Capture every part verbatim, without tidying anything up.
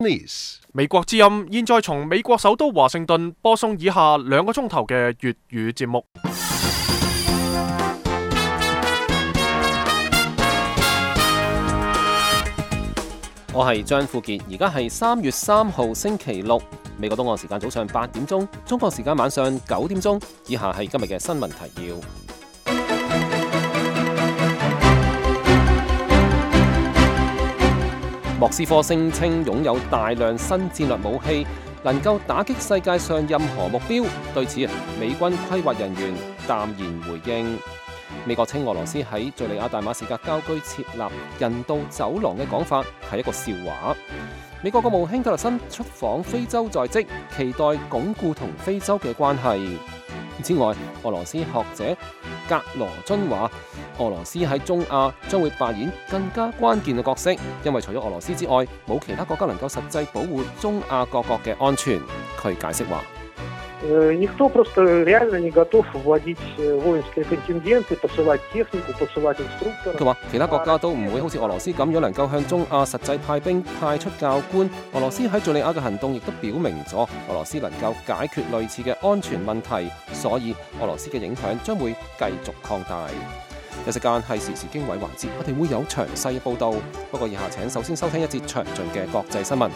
美國之音現在從美國首都華盛頓播送以下兩個鐘頭嘅粵語節目。 我係張富傑，而家係三月三號星期六，美國東岸時間早上八點鐘，中國時間晚上九點鐘。以下係今日嘅新聞提要。莫斯科聲稱擁有大量新戰略武器，能夠打擊世界上任何目標。對此，美軍規劃人員淡然回應。美國稱俄羅斯喺敘利亞大馬士革郊區設立人道走廊嘅講法係一個笑話。美國國務卿特勒森出訪非洲在即，期待鞏固同非洲嘅關係。此外，俄羅斯學者格羅津話，俄羅斯喺中亞將會扮演更加關鍵嘅角色，因為除咗俄羅斯之外，冇其他國家能夠實際保護中亞各國嘅安全。佢解釋話， никто просто реально не готов вводить воинские контингенты, посылать технику, посылать инструкторов。佢話其他國家都唔會好似俄羅斯咁樣能夠向中亞實際派兵派出教官。俄羅斯喺敘利亞嘅行動亦都表明咗俄羅斯能夠解決類似嘅安全問題，所以俄羅斯嘅影響將會繼續擴大。有時間係時事經緯環節，我哋會有詳細嘅報導。不過以下請首先收聽一節詳盡嘅國際新聞。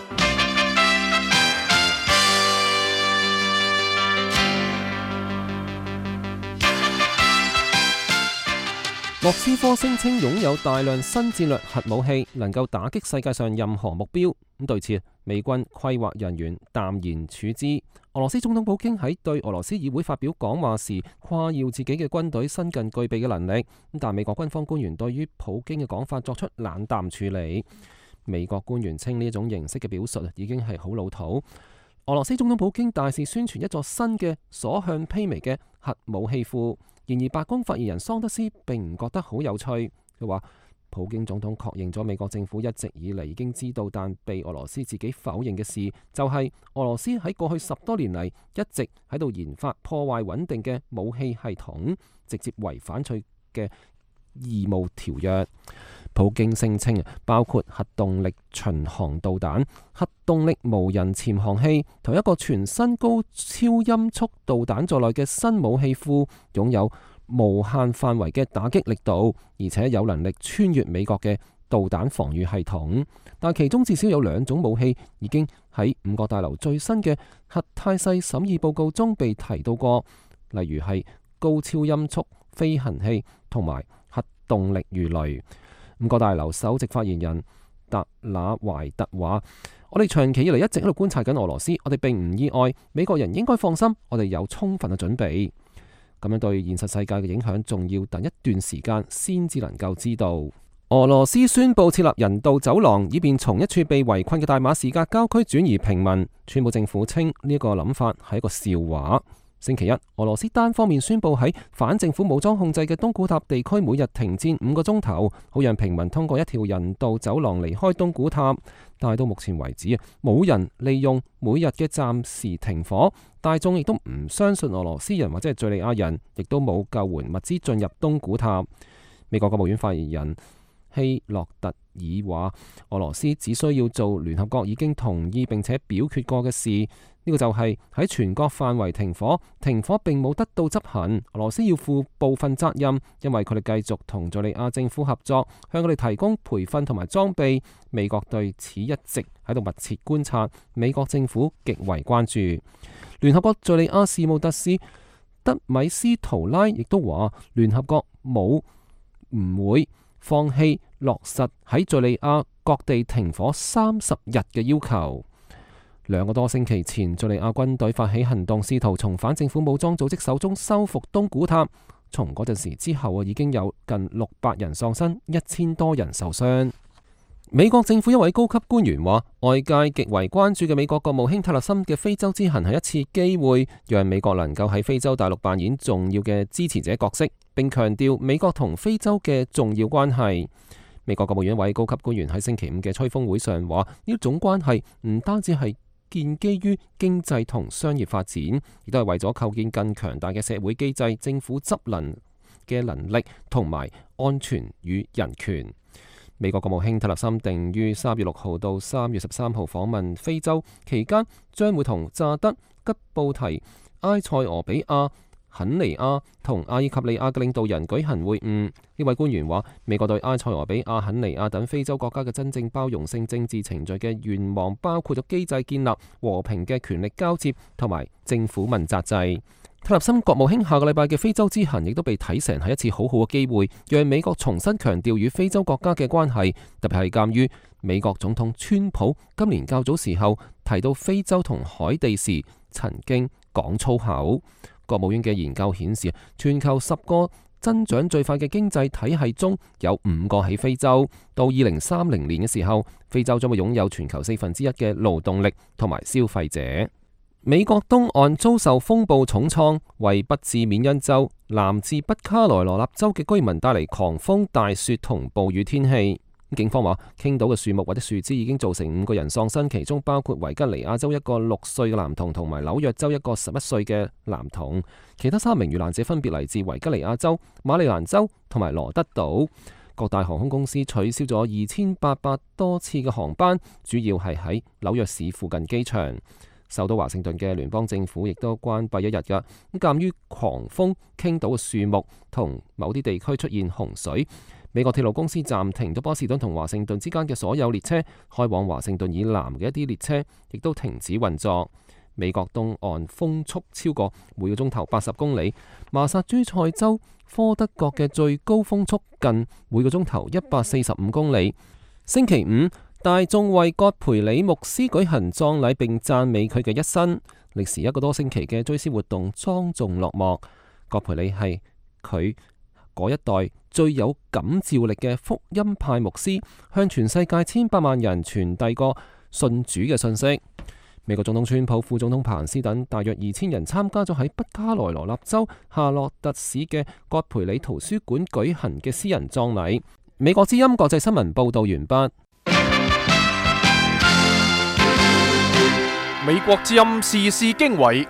莫斯科聲稱擁有大量新戰略核武器，能夠打擊世界上任何目標。咁對此，美軍規劃人員淡然處之。俄羅斯總統普京喺對俄羅斯議會發表講話時，誇耀自己嘅軍隊新近具備嘅能力。但美國軍方官員對於普京嘅講法作出冷淡處理。美國官員稱呢一種形式嘅表述已經係好老土。俄羅斯總統普京大肆宣傳一座新嘅所向披靡嘅核武器庫。然而，白宮發言人桑德斯並唔覺得好有趣。佢話，普京總統確認咗美國政府一直以嚟已經知道，但被俄羅斯自己否認嘅事，就係俄羅斯喺過去十多年嚟一直喺度研發破壞穩定嘅武器系統，直接違反佢嘅義務條約。普京聲稱，包括核動力巡航導彈、核動力無人潛航器同一個全新高超音速導彈在內嘅新武器庫，擁有無限範圍嘅打擊力度，而且有能力穿越美國嘅導彈防禦系統。但其中至少有兩種武器已經喺五角大樓最新嘅核態勢審議報告中被提到過，例如係高超音速飛行器同埋核動力魚雷。五角大樓首席發言人達那懷特話，我哋長期以嚟一直喺度觀察緊俄羅斯，我哋並唔意外，美國人應該放心，我哋有充分嘅準備。咁樣對現實世界嘅影響，仲要等一段時間先至能夠知道。俄羅斯宣布設立人道走廊，以便從一處被圍困嘅大馬士革郊區轉移平民。川普政府稱呢一個諗法係一個笑話。星期一，俄羅斯單方面宣布喺反政府武裝控制嘅東古塔地區每日停戰五個鐘頭，好讓平民通過一條人道走廊離開東古塔。但係到目前為止，冇人利用每日嘅暫時停火，大眾亦都唔相信俄羅斯人或者係敘利亞人，亦都冇救援物資進入東古塔。美國國務院發言人希洛特爾話，俄羅斯只需要做聯合國已經同意並且表決過嘅事，呢個就係喺全國範圍停火。停火並冇得到執行，俄羅斯要負部分責任，因為佢哋繼續同敘利亞政府合作，向佢哋提供培訓同埋裝備。美國對此一直喺度密切觀察，美國政府極為關注。聯合國敘利亞事務特使德米斯圖拉亦都話，聯合國冇唔會放棄落實喺敘利亞各地停火三十日嘅要求。兩個多星期前，敘利亞軍隊發起行動，試圖從反政府武裝組織手中收復東古塔。從嗰陣時之後啊，已經有近六百人喪生，一千多人受傷。美國政府一位高級官員話，外界極為關注嘅美國國務卿特勒森嘅非洲之行係一次機會，讓美國能夠喺非洲大陸扮演重要嘅支持者角色，並強調美國同非洲嘅重要關係。美國國務院一位高級官員喺星期五嘅吹風會上話，呢種關係唔單止係建基於經濟同商業發展，亦都係為咗構建更強大嘅社會機制、政府執能嘅能力同埋安全與人權。 美國國務卿特勒森定於三月六號到三月十三號訪問非洲，期間將會同乍得、吉布提、埃塞俄比亞、肯尼亞同阿爾及利亞嘅領導人舉行會晤。呢位官員話，美國對埃塞俄比亞、肯尼亞等非洲國家嘅真正包容性政治程序嘅願望，包括咗機制建立、和平嘅權力交接同埋政府問責制。特勒森國務卿下個禮拜嘅非洲之行亦都被睇成係一次好好嘅機會，讓美國重新強調與非洲國家嘅關係，特別係鑑於美國總統川普今年較早時候提到非洲同海地時曾經講粗口。國務院嘅研究顯示，全球十個增長最快嘅經濟體系中有五個喺非洲。到二零三零年嘅時候，非洲將會擁有全球四分之一嘅勞動力同埋消費者。美國東岸遭受風暴重創，為不治緬因州南至北卡羅來納州嘅居民帶嚟狂風、大雪同暴雨天氣。警方話，傾倒嘅樹木或者樹枝已經造成五個人喪生，其中包括維吉尼亞州一個六歲嘅男童同埋紐約州一個十一歲嘅男童。其他三名遇難者分別嚟自維吉尼亞州、馬里蘭州同埋羅德島。各大航空公司取消咗二千八百多次嘅航班，主要係喺紐約市附近機場。首都華盛頓嘅聯邦政府亦都關閉一日㗎。咁鑑於狂風傾倒嘅樹木同某啲地區出現洪水，美國鐵路公司暫停咗波士頓同華盛頓之間嘅所有列車，開往華盛頓以南嘅一啲列車亦都停止運作。美國東岸風速超過每個鐘頭八十公里，麻薩諸塞州科德角嘅最高風速近每個鐘頭一百四十五公里。星期五，大眾為葛培理牧師舉行葬禮，並讚美佢嘅一生。歷時一個多星期嘅追思活動莊重落幕。葛培理係佢嗰一代最有感召力嘅福音派牧師，向全世界千百萬人傳遞個信主嘅信息。美國總統川普、副總統彭恩斯等大約二千人參加咗喺北卡羅來納州夏洛特市嘅葛培理圖書館舉行嘅私人葬禮。美國之音國際新聞報道完畢。 美國之音時事經緯，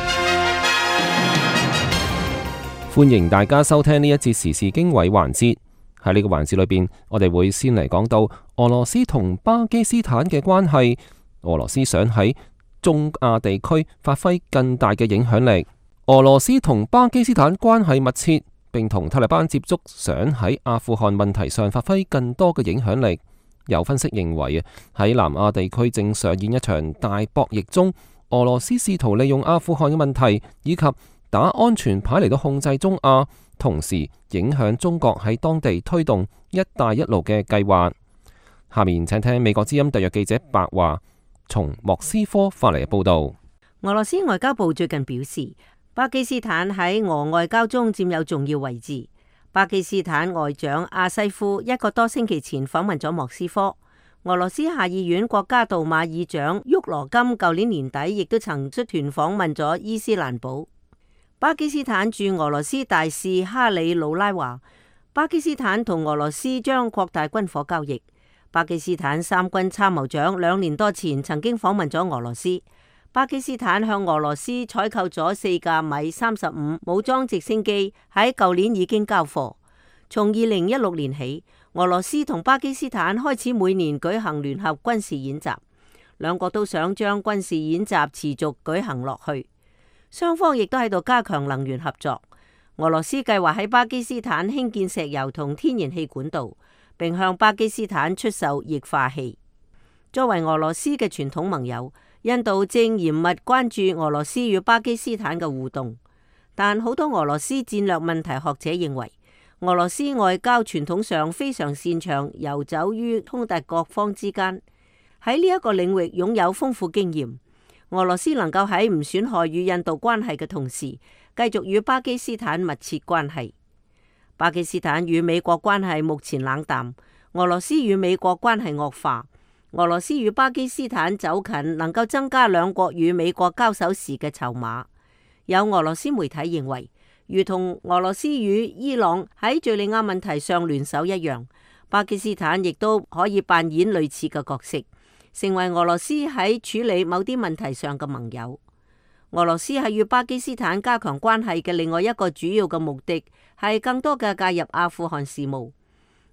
歡迎大家收聽呢一節時事經緯環節。喺呢個環節裏邊，我哋會先嚟講到俄羅斯同巴基斯坦嘅關係。俄羅斯想喺中亞地區發揮更大嘅影響力。俄羅斯同巴基斯坦關係密切，並同塔利班接觸，想喺阿富汗問題上發揮更多嘅影響力。有分析認為啊，喺南亞地區正上演一場大博弈中，俄羅斯試圖利用阿富汗嘅問題以及打安全牌嚟到控制中亞，同時影響中國喺當地推動一帶一路嘅計劃。下面請聽美國之音特約記者白華從莫斯科發嚟嘅報道。 俄羅斯外交部最近表示，巴基斯坦喺俄外交中佔有重要位置。巴基斯坦外長阿西夫一個多星期前訪問咗莫斯科。俄羅斯下議院國家杜馬議長沃羅金舊年年底亦都曾出團訪問咗伊斯蘭堡。巴基斯坦駐俄羅斯大使哈里魯拉話，巴基斯坦同俄羅斯將擴大軍火交易。巴基斯坦三軍參謀長兩年多前曾經訪問咗俄羅斯。巴基斯坦向俄羅斯採購咗四架米三十五武裝直升機，喺舊年已經交貨。從二零一六年起，俄羅斯同巴基斯坦開始每年舉行聯合軍事演習，兩國都想將軍事演習持續舉行落去。雙方亦都喺度加強能源合作。俄羅斯計劃喺巴基斯坦興建石油同天然氣管道，並向巴基斯坦出售液化氣。作為俄羅斯嘅傳統盟友，印度正嚴密關注俄羅斯與巴基斯坦嘅互動，但好多俄羅斯戰略問題學者認為，俄羅斯外交傳統上非常擅長游走於衝突各方之間，喺呢一個領域擁有豐富經驗。俄羅斯能夠喺唔損害與印度關係嘅同時，繼續與巴基斯坦密切關係。巴基斯坦與美國關係目前冷淡，俄羅斯與美國關係惡化。俄羅斯與巴基斯坦走近，能夠增加兩國與美國交手時嘅籌碼。有俄羅斯媒體認為，如同俄羅斯與伊朗喺敘利亞問題上聯手一樣，巴基斯坦亦都可以扮演類似嘅角色，成為俄羅斯喺處理某啲問題上嘅盟友。俄羅斯係與巴基斯坦加強關係嘅另外一個主要嘅目的，係更多嘅介入阿富汗事務。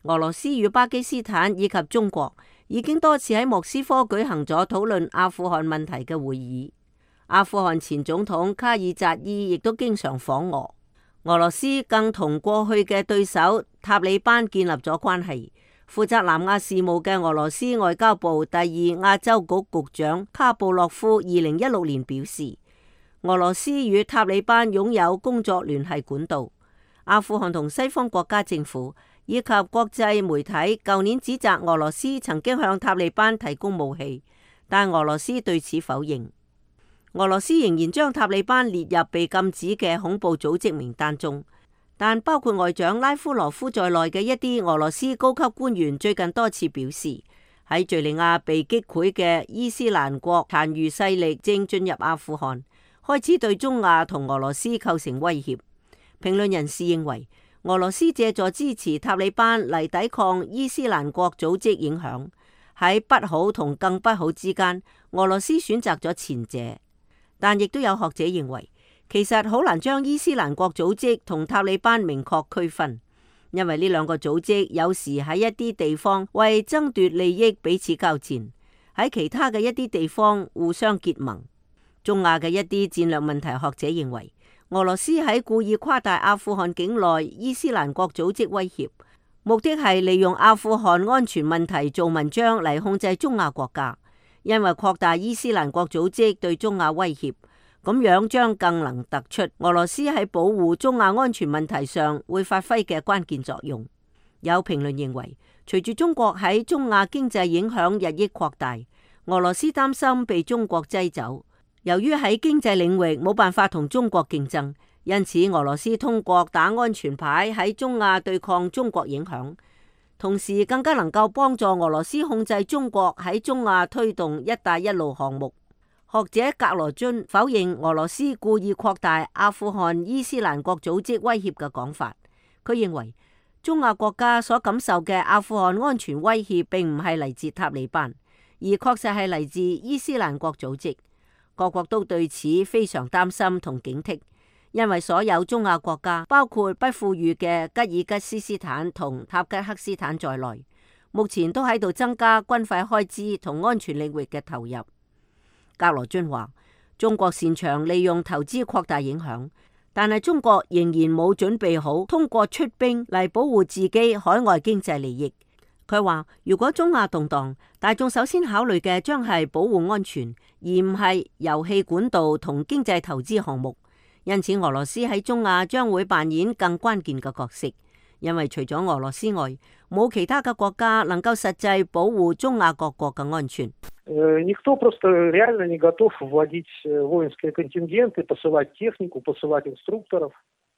俄羅斯與巴基斯坦以及中國已經多次喺莫斯科舉行咗討論阿富汗問題嘅會議。阿富汗前總統卡爾扎伊亦都經常訪俄。俄羅斯更同過去嘅對手塔利班建立咗關係。負責南亞事務嘅俄羅斯外交部第二亞洲局局長卡布洛夫二零一六年表示，俄羅斯與塔利班擁有工作聯繫管道。阿富汗同西方國家政府以及國際媒體舊年指責俄羅斯曾經向塔利班提供武器，但俄羅斯對此否認。俄羅斯仍然將塔利班列入被禁止嘅恐怖組織名單中。但包括外長拉夫羅夫在內嘅一啲俄羅斯高級官員最近多次表示，喺敘利亞被擊潰嘅伊斯蘭國殘餘勢力正進入阿富汗，開始對中亞同俄羅斯構成威脅。評論人士認為，俄羅斯借助支持塔利班嚟抵抗伊斯蘭國組織影響，喺不好同更不好之間，俄羅斯選擇咗前者。但亦都有學者認為，其實好難將伊斯蘭國組織同塔利班明確區分，因為呢兩個組織有時喺一啲地方為爭奪利益彼此交戰，喺其他嘅一啲地方互相結盟。中亞嘅一啲戰略問題學者認為，俄羅斯喺故意誇大阿富汗境內伊斯蘭國組織威脅，目的係利用阿富汗安全問題做文章嚟控制中亞國家，因為擴大伊斯蘭國組織對中亞威脅，咁樣將更能突出俄羅斯喺保護中亞安全問題上會發揮嘅關鍵作用。有評論認為，隨住中國喺中亞經濟影響日益擴大，俄羅斯擔心被中國擠走。由於喺經濟領域冇辦法同中國競爭，因此俄羅斯通過打安全牌喺中亞對抗中國影響，同時更加能夠幫助俄羅斯控制中國喺中亞推動一帶一路項目。學者格羅津否認俄羅斯故意擴大阿富汗伊斯蘭國組織威脅嘅講法。佢認為中亞國家所感受嘅阿富汗安全威脅並唔係嚟自塔利班，而確實係嚟自伊斯蘭國組織。各國都對此非常擔心同警惕，因為所有中亞國家，包括不富裕嘅吉爾吉斯斯坦同塔吉克斯坦在內，目前都喺度增加軍費開支同安全領域嘅投入。格羅津話，中國擅長利用投資擴大影響，但係中國仍然冇準備好通過出兵嚟保護自己海外經濟利益。佢話，如果中亞動盪，大眾首先考慮嘅將係保護安全，而唔係油氣管道同經濟投資項目。因此，俄羅斯喺中亞將會扮演更關鍵嘅角色，因為除咗俄羅斯外，冇其他嘅國家能夠實際保護中亞各國嘅安全。 Никто просто реально не готов вводить воинские контингенты, посылать технику, посылать инструкторов.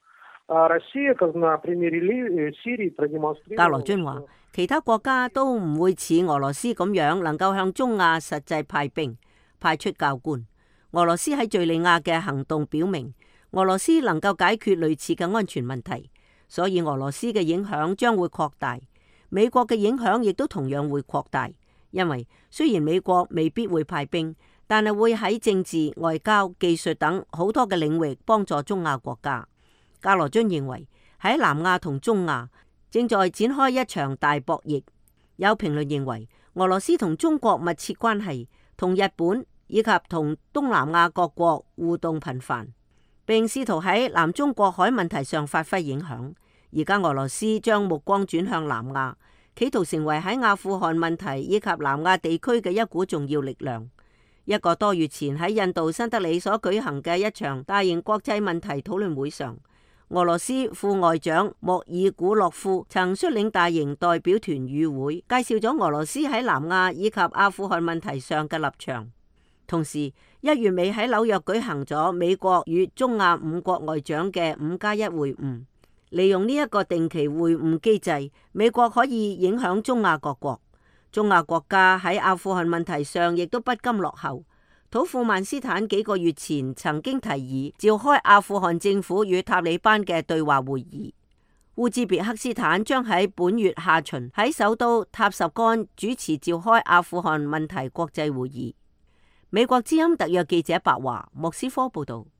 А Россия, как на примере Сирии, продемонстрировала. 格羅津話，其他國家都唔會似俄羅斯咁樣能夠向中亞實際派兵、派出教官。俄羅斯喺敘利亞嘅行動表明，俄羅斯能夠解決類似嘅安全問題，所以俄羅斯嘅影響將會擴大。美國嘅影響亦都同樣會擴大。因為雖然美國未必會派兵，但係會喺政治、外交、技術等好多嘅領域幫助中亞國家。格羅津認為喺南亞同中亞正在展開一場大博弈。有評論認為俄羅斯同中國密切關係，同日本以及同東南亞各國互動頻繁，並試圖喺南中國海問題上發揮影響。而家俄羅斯將目光轉向南亞，企圖成為喺阿富汗問題以及南亞地區嘅一股重要力量。一個多月前喺印度新德里所舉行嘅一場大型國際問題討論會上，俄羅斯副外長莫爾古洛夫曾率領大型代表團與會，介紹咗俄羅斯喺南亞以及阿富汗問題上嘅立場。同時，一月尾喺紐約舉行咗美國與中亞五國外長嘅五加一會晤。利用呢一個定期會晤機制，美國可以影響中亞各國。中亞國家喺阿富汗問題上亦都不甘落後。土庫曼斯坦幾個月前曾經提議召開阿富汗政府與塔利班嘅對話會議。烏茲別克斯坦將喺本月下旬喺首都塔什干主持召開阿富汗問題國際會議。美國之音特約記者白華莫斯科報道。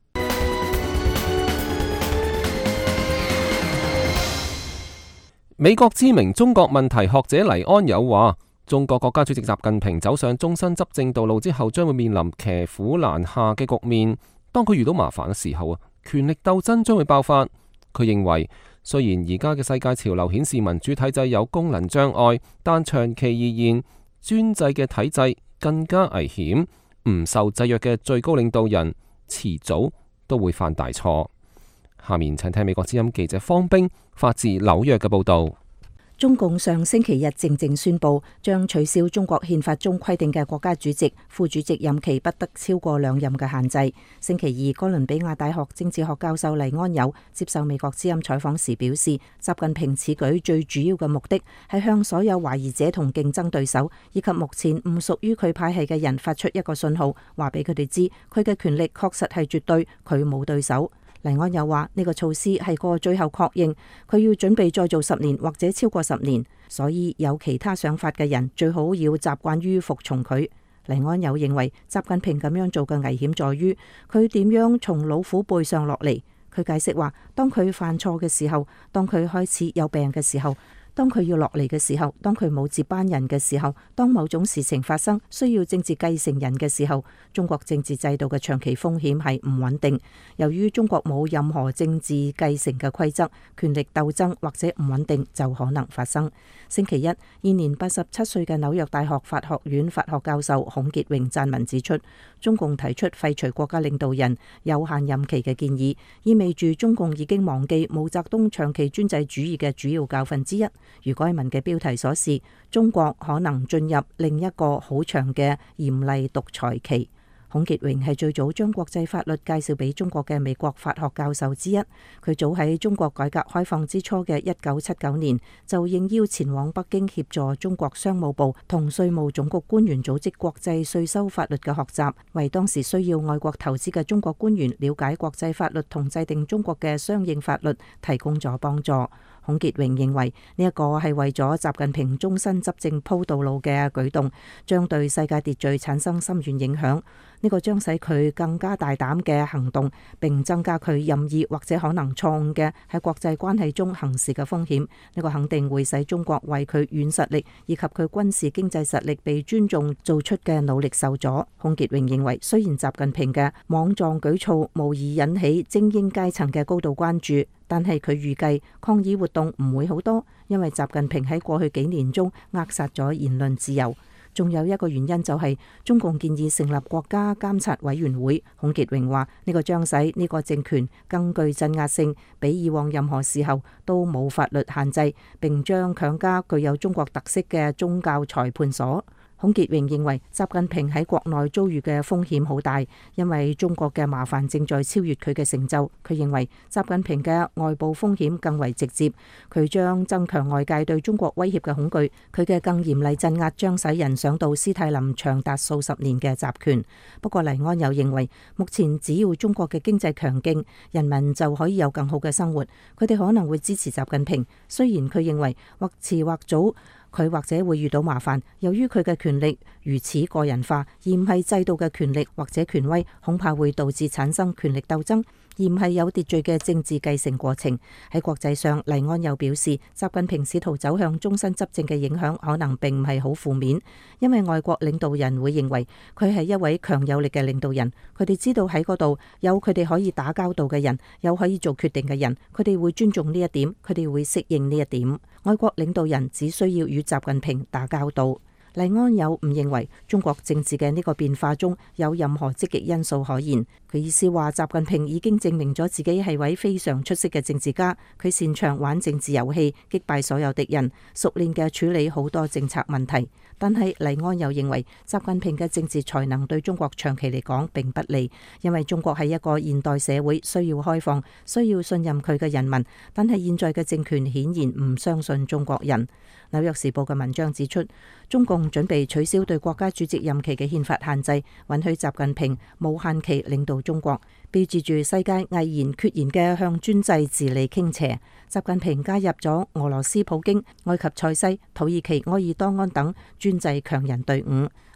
美國知名中國問題學者黎安友話，中國國家主席習近平走上終身執政道路之後，將會面臨騎虎難下嘅局面。當佢遇到麻煩嘅時候啊，權力鬥爭將會爆發。佢認為，雖然而家嘅世界潮流顯示民主體制有功能障礙，但長期而言，專制嘅體制更加危險。唔受制約嘅最高領導人，遲早都會犯大錯。下面請聽美國之音記者方冰發自紐約嘅報道。 中共上星期日靜靜宣布，將取消中國憲法中規定嘅國家主席、副主席任期不得超過兩任嘅限制。星期二，哥倫比亞大學政治學教授黎安友接受美國之音採訪時表示，習近平此舉最主要嘅目的係向所有懷疑者同競爭對手，以及目前唔屬於佢派系嘅人發出一個信號，話俾佢哋知，佢嘅權力確實係絕對，佢冇對手。黎安友話呢個措施係個最後確認，佢要準備再做十年或者超過十年，所以有其他想法嘅人最好要習慣於服從佢。黎安友認為習近平咁樣做嘅危險在於佢點樣從老虎背上落嚟。佢解釋話，當佢犯錯嘅時候，當佢開始有病嘅時候，當佢要落嚟嘅時候，當佢冇接班人嘅時候，當某種事情發生需要政治繼承人嘅時候，中國政治制度嘅長期風險係唔穩定。由於中國冇任何政治繼承嘅規則，權力鬥爭或者唔穩定就可能發生。星期一，現年八十七歲嘅紐約大學法學院法學教授孔傑榮撰文指出，中共提出廢除國家領導人有限任期嘅建議，意味住中共已經忘記毛澤東長期專制主義嘅主要教訓之一。如該文嘅標題所示，中國可能進入另一個好長嘅嚴厲獨裁期。孔傑榮係最早將國際法律介紹俾中國嘅美國法學教授之一。佢早喺中國改革開放之初嘅一九七九年就應邀前往北京協助中國商務部同稅務總局官員組織國際稅收法律嘅學習，為當時需要外國投資嘅中國官員了解國際法律同制定中國嘅相應法律提供咗幫助。孔傑榮認為呢一個係為咗習近平終身執政鋪道路嘅舉動，將對世界秩序產生深遠影響。呢個將使佢更加大膽嘅行動，並增加佢任意或者可能錯誤嘅喺國際關係中行事嘅風險。呢個肯定會使中國為佢軟實力以及佢軍事經濟實力被尊重做出嘅努力受阻。孔傑榮認為，雖然習近平嘅莽撞舉措無疑引起精英階層嘅高度關注，但係佢預計抗議活動唔會好多，因為習近平喺過去幾年中扼殺咗言論自由。仲有一個原因就係中共建議成立國家監察委員會。孔傑榮話呢個將使呢個政權更具鎮壓性，比以往任何時候都冇法律限制，並將強加具有中國特色嘅宗教裁判所。孔傑榮認為習近平喺國內遭遇嘅風險好大，因為中國嘅麻煩正在超越佢嘅成就。佢認為習近平嘅外部風險更為直接，佢將增強外界對中國威脅嘅恐懼。佢嘅更嚴厲鎮壓將使人想到斯大林長達數十年嘅集權。不過黎安友認為，目前只要中國嘅經濟強勁，人民就可以有更好嘅生活。佢哋可能會支持習近平，雖然佢認為或遲或早，佢或者會遇到麻煩，由於佢嘅權力如此個人化，而唔係制度嘅權力或者權威，恐怕會導致產生權力鬥爭，而唔係有秩序嘅政治繼承過程。喺國際上，黎安友表示，習近平試圖走向終身執政嘅影響可能並唔係好負面，因為外國領導人會認為佢係一位強有力嘅領導人，佢哋知道喺嗰度有佢哋可以打交道嘅人，有可以做決定嘅人，佢哋會尊重呢一點，佢哋會適應呢一點。外國領導人只需要與習近平打交道。黎安友唔認為中國政治嘅呢個變化中有任何積極因素可言。佢意思話，習近平已經證明咗自己係位非常出色嘅政治家，佢擅長玩政治遊戲，擊敗所有敵人，熟練嘅處理好多政策問題。但係黎安友認為，習近平嘅政治才能對中國長期嚟講並不利，因為中國係一個現代社會，需要開放，需要信任佢嘅人民。但係現在嘅政權顯然唔相信中國人。紐約時報嘅文章指出，中共準備取消對國家主席任期嘅憲法限制，允許習近平無限期領導中國，標誌住世界毅然決然嘅向專制治理傾斜。習近平加入咗俄羅斯普京、埃及塞西、土耳其埃爾多安等專制強人隊伍。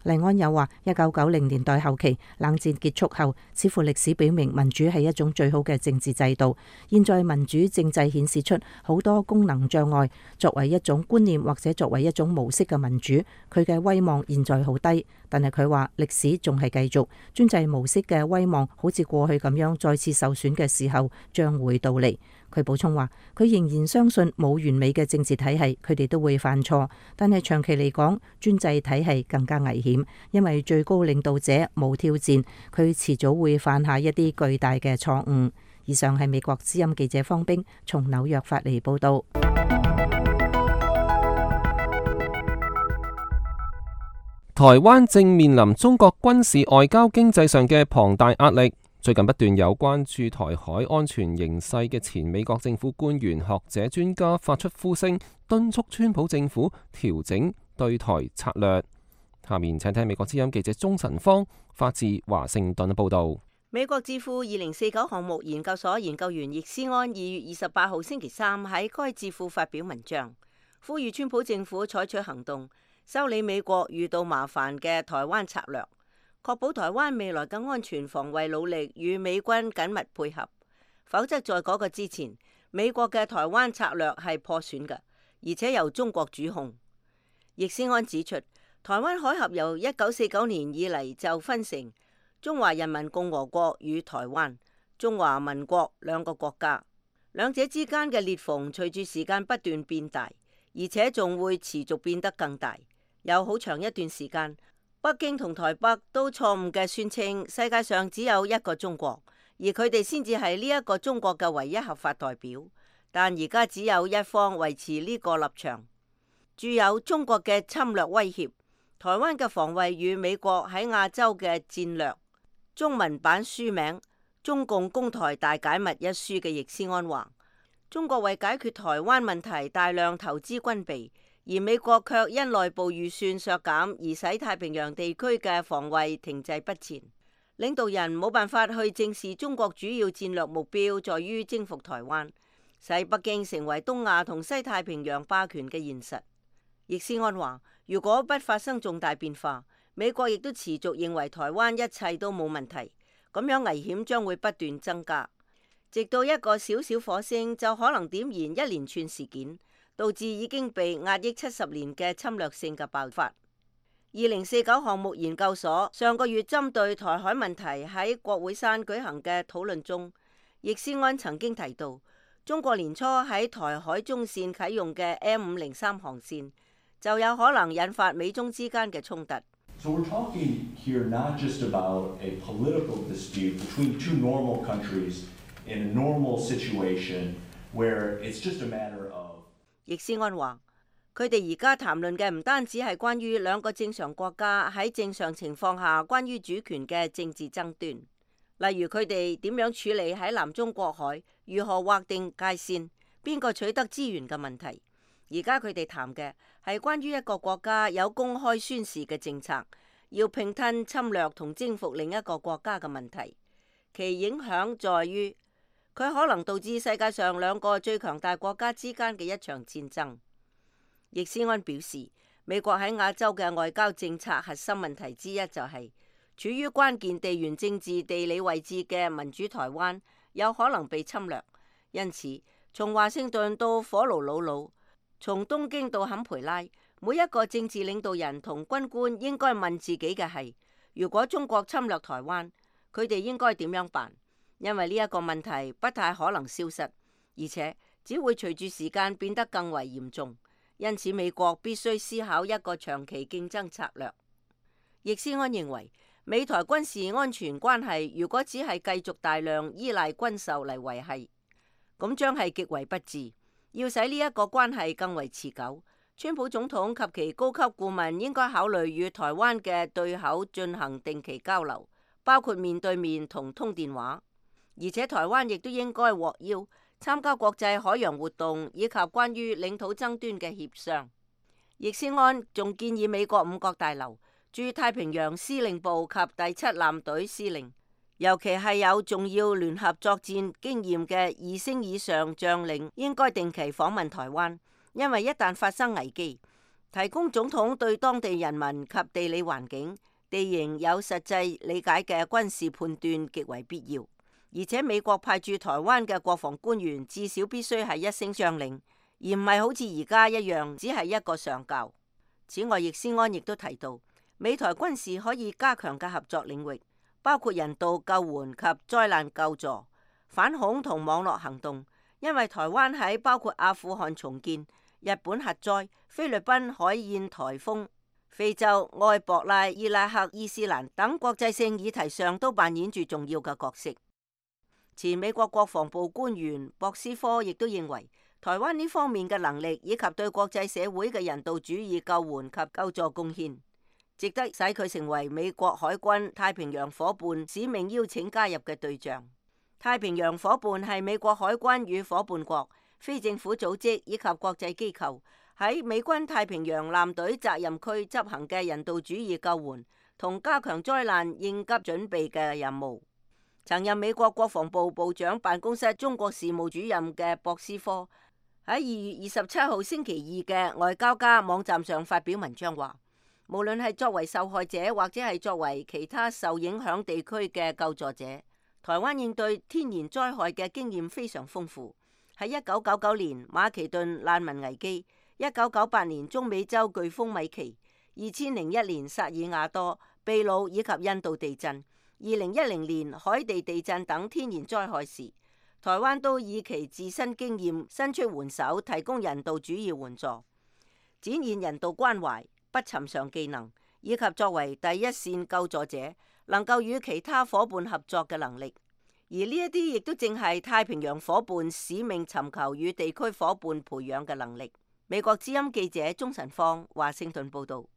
黎安友話：一九九零年代後期，冷戰結束後，似乎歷史表明民主係一種最好嘅政治制度。現在民主政制顯示出好多功能障礙。作為一種觀念或者作為一種模式嘅民主，佢嘅威望現在好低。但係佢話歷史仲係繼續，專制模式嘅威望好似過去咁樣再次受損嘅時候將會到嚟。佢補充話：佢仍然相信冇完美嘅政治體系，佢哋都會犯錯。但係長期嚟講，專制體系更加危險，因為最高領導者冇挑戰，佢遲早會犯下一啲巨大嘅錯誤。以上係美國之音記者方冰從紐約發嚟報道。 台灣正面臨中國軍事、外交、經濟上嘅龐大壓力。最近不斷有關注台海安全形勢嘅前美國政府官員、學者、專家發出呼聲，敦促川普政府調整對台策略。下面請聽美國之音記者鍾晨芳發自華盛頓報道。 美國智庫二零四九項目研究所研究員易思安二月二十八號星期三喺該智庫發表文章，呼籲川普政府採取行動，修理美國遇到麻煩嘅台灣策略，確保台灣未來嘅安全防衛努力與美軍緊密配合，否則在嗰個之前，美國嘅台灣策略係破損嘅，而且由中國主控。易思安指出，台灣海峽由一九四九年以嚟就分成中華人民共和國與台灣、中華民國兩個國家，兩者之間嘅裂縫隨住時間不斷變大，而且仲會持續變得更大。有好長一段時間，北京同台北都錯誤嘅宣稱世界上只有一個中國，而佢哋先至係呢一個中國嘅唯一合法代表。但而家只有一方維持呢個立場，具有中國嘅侵略威脅。台灣嘅防衛與美國喺亞洲嘅戰略。中文版書名《中共攻台大解密》一書嘅易思安話：中國為解決台灣問題大量投資軍備。而美國卻因內部預算削減而使太平洋地區嘅防衛停滯不前，領導人冇辦法去正視中國主要戰略目標在於征服台灣，使北京成為東亞同西太平洋霸權嘅現實。易思安話：如果不發生重大變化，美國亦都持續認為台灣一切都冇問題，咁樣危險將會不斷增加，直到一個小小火星就可能點燃一連串事件，導致已經被壓抑七十年嘅侵略性嘅爆發。二零四九項目研究所上個月針對台海問題喺國會山舉行嘅討論中，易思安曾經提到，中國年初喺台海中線啟用嘅 M 五零三航線，就有可能引發美中之間嘅衝突。 So we're talking here not just about a political dispute between two normal countries in a normal situation where it's just a matter of。 易思安話：佢哋而家談論嘅唔單止係關於兩個正常國家喺正常情況下關於主權嘅政治爭端，例如佢哋點樣處理喺南中國海如何劃定界線、邊個取得資源嘅問題。而家佢哋談嘅係關於一個國家有公開宣示嘅政策，要併吞、侵略同征服另一個國家嘅問題。其影響在於，佢可能導致世界上兩個最強大國家之間嘅一場戰爭。易思安表示，美國喺亞洲嘅外交政策核心問題之一就係、是、處於關鍵地緣政治地理位置嘅民主台灣有可能被侵略，因此從華盛頓到火爐魯魯，從東京到坎培拉，每一個政治領導人同軍官應該問自己嘅係：如果中國侵略台灣，佢哋應該點樣辦？因為呢一個問題不太可能消失，而且只會隨住時間變得更為嚴重。因此，美國必須思考一個長期競爭策略。易思安認為，美台軍事安全關係如果只係繼續大量依賴軍售嚟維繫，咁將係極為不智。要使呢一個關係更為持久，川普總統及其高級顧問應該考慮與台灣嘅對口進行定期交流，包括面對面同通電話。而且台灣亦都應該獲邀參加國際海洋活動以及關於領土爭端嘅協商。易思安仲建議美國五角大樓駐太平洋司令部及第七艦隊司令，尤其係有重要聯合作戰經驗嘅二星以上將領，應該定期訪問台灣，因為一旦發生危機， 提供總統對當地人民及地理環境、地形有實際理解嘅軍事判斷極為必要。而且美國派駐台灣嘅國防官員至少必須係一星將領，而唔係好似而家一樣只係一個上校。此外，易思安亦都提到，美台軍事可以加強嘅合作領域包括人道救援及災難救助、反恐同網絡行動。因為台灣喺包括阿富汗重建、日本核災、菲律賓海燕颱風、非洲埃博拉、伊拉克、伊斯蘭等國際性議題上都扮演住重要嘅角色。前美國國防部官員博斯科亦都認為，台灣呢方面嘅能力以及對國際社會嘅人道主義救援及救助貢獻，值得使佢成為美國海軍太平洋夥伴使命邀請加入嘅對象。太平洋夥伴係美國海軍與夥伴國、非政府組織以及國際機構喺美軍太平洋艦隊責任區執行嘅人道主義救援同加強災難應急準備嘅任務。曾任美國國防部部長辦公室中國事務主任嘅博斯科喺二月二十七號星期二嘅外交家網站上發表文章話，無論係作為受害者或者係作為其他受影響地區嘅救助者，台灣應對天然災害嘅經驗非常豐富。喺一九九九年馬其頓難民危機、一九九八年中美洲颶風米奇、二千零一年薩爾瓦多、秘魯以及印度地震、二零一零年海地地震等天然災害時，台灣都以其自身經驗伸出援手，提供人道主義援助，展現人道關懷、不尋常技能，以及作為第一線救助者能夠與其他夥伴合作嘅能力。而呢一啲亦都正係太平洋夥伴使命尋求與地區夥伴培養嘅能力。美國之音記者鍾晨芳華盛頓報道。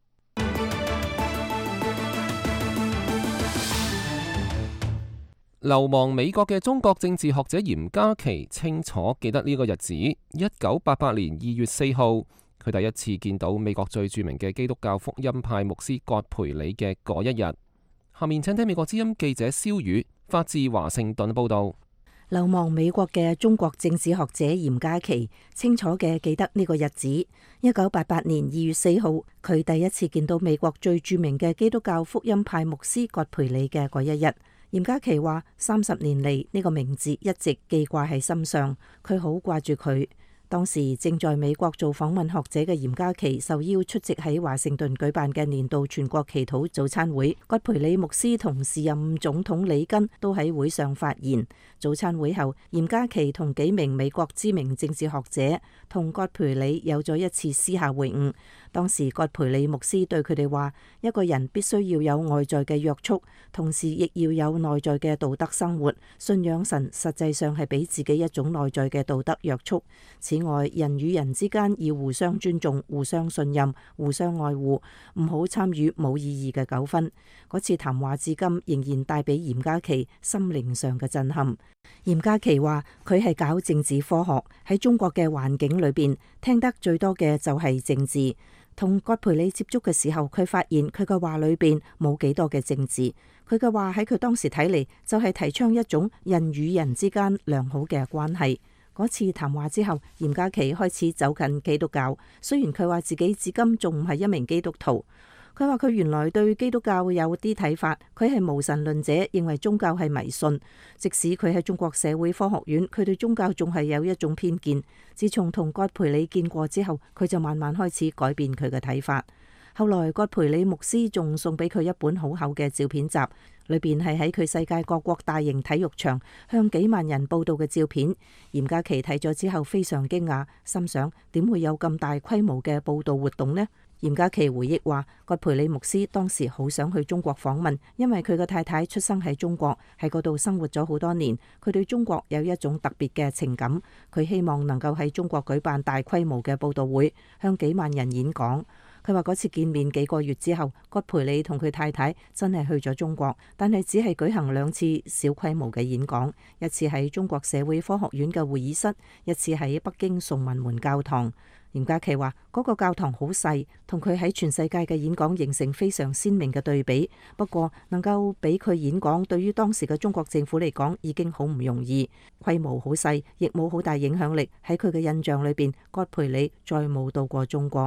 流亡美國嘅中國政治學者嚴家琪清楚記得呢個日子，一九八八年二月四號，佢第一次見到美國最著名嘅基督教福音派牧師葛培理嘅嗰一日。下面請聽美國之音記者蕭宇發自華盛頓報道。 流亡美國嘅中國政治學者嚴家琪清楚嘅記得呢個日子，一九八八年二月四號，佢第一次見到美國最著名嘅基督教福音派牧師葛培理嘅嗰一日。嚴家琪話：三十年嚟，呢個名字一直記掛喺心上，佢好掛住佢。當時正在美國做訪問學者嘅嚴家琪受邀出席喺華盛頓舉辦嘅年度全國祈禱早餐會，葛培理牧師同時任總統里根都喺會上發言。早餐會後，嚴家琪同幾名美國知名政治學者同葛培理有咗一次私下會晤。當時葛培理牧師對佢哋話：一個人必須要有外在嘅約束，同時亦要有內在嘅道德生活。信仰神實際上係俾自己一種內在嘅道德約束。此外，人與人之間要互相尊重、互相信任、互相愛護，唔好參與冇意義嘅糾紛。嗰次談話至今仍然帶俾嚴家琪心靈上嘅震撼。嚴家琪話：佢係搞政治科學，喺中國嘅環境裏邊聽得最多嘅就係政治。同葛培理接觸嘅時候，佢發現佢嘅話裏邊冇幾多嘅政治。佢嘅話喺佢當時睇嚟就係提倡一種人與人之間良好嘅關係。嗰次談話之後，嚴家琪開始走近基督教。雖然佢話自己至今仲唔係一名基督徒，佢話佢原來對基督教有啲睇法，佢係無神論者，認為宗教係迷信。即使佢喺中國社會科學院，佢對宗教仲係有一種偏見。自從同葛培理見過之後，佢就慢慢開始改變佢嘅睇法。後來葛培理牧師仲送俾佢一本好厚嘅照片集，裏邊係喺佢世界各國大型體育場向幾萬人報道嘅照片。嚴家琪睇咗之後非常驚訝，心想點會有咁大規模嘅報道活動呢？嚴家琪回憶話，葛培理牧師當時好想去中國訪問，因為佢嘅太太出生喺中國，喺嗰度生活咗好多年，佢對中國有一種特別嘅情感。佢希望能夠喺中國舉辦大規模嘅報道會，向幾萬人演講。佢話嗰次見面幾個月之後，葛培理同佢太太真係去咗中國，但係只係舉行兩次小規模嘅演講，一次喺中國社會科學院嘅會議室，一次喺北京崇文門教堂。嚴家琪話嗰個教堂好細，同佢喺全世界嘅演講形成非常鮮明嘅對比。不過能夠俾佢演講，對於當時嘅中國政府嚟講已經好唔容易。規模好細，亦冇好大影響力。喺佢嘅印象裏邊，葛培理再冇到過中國。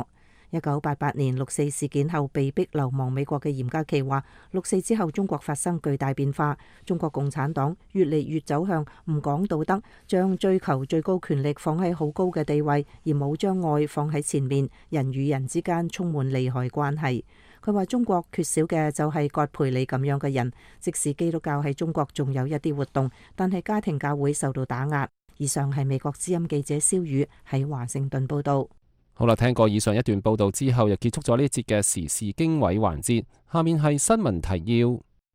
一九八八年六四事件後被逼流亡美國嘅嚴家琪話，六四之後中國發生巨大變化，中國共產黨越嚟越走向唔講道德，將追求最高權力放喺好高嘅地位，而冇將愛放喺前面，人與人之間充滿利害關係。佢話中國缺少嘅就係葛培理咁樣嘅人，即使基督教喺中國仲有一啲活動，但係家庭教會受到打壓。以上係美國之音記者蕭宇喺華盛頓報道。 好啦，聽過以上一段報道之後，又結束咗呢一節嘅時事經緯環節。下面係新聞提要。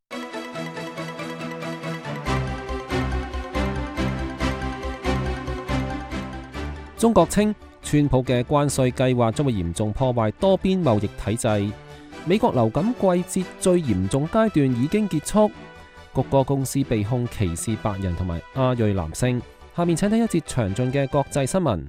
中國稱川普嘅關稅計劃將會嚴重破壞多邊貿易體制。美國流感季節最嚴重階段已經結束。谷歌公司被控歧視白人同埋亞裔男性。下面請睇一節詳盡嘅國際新聞。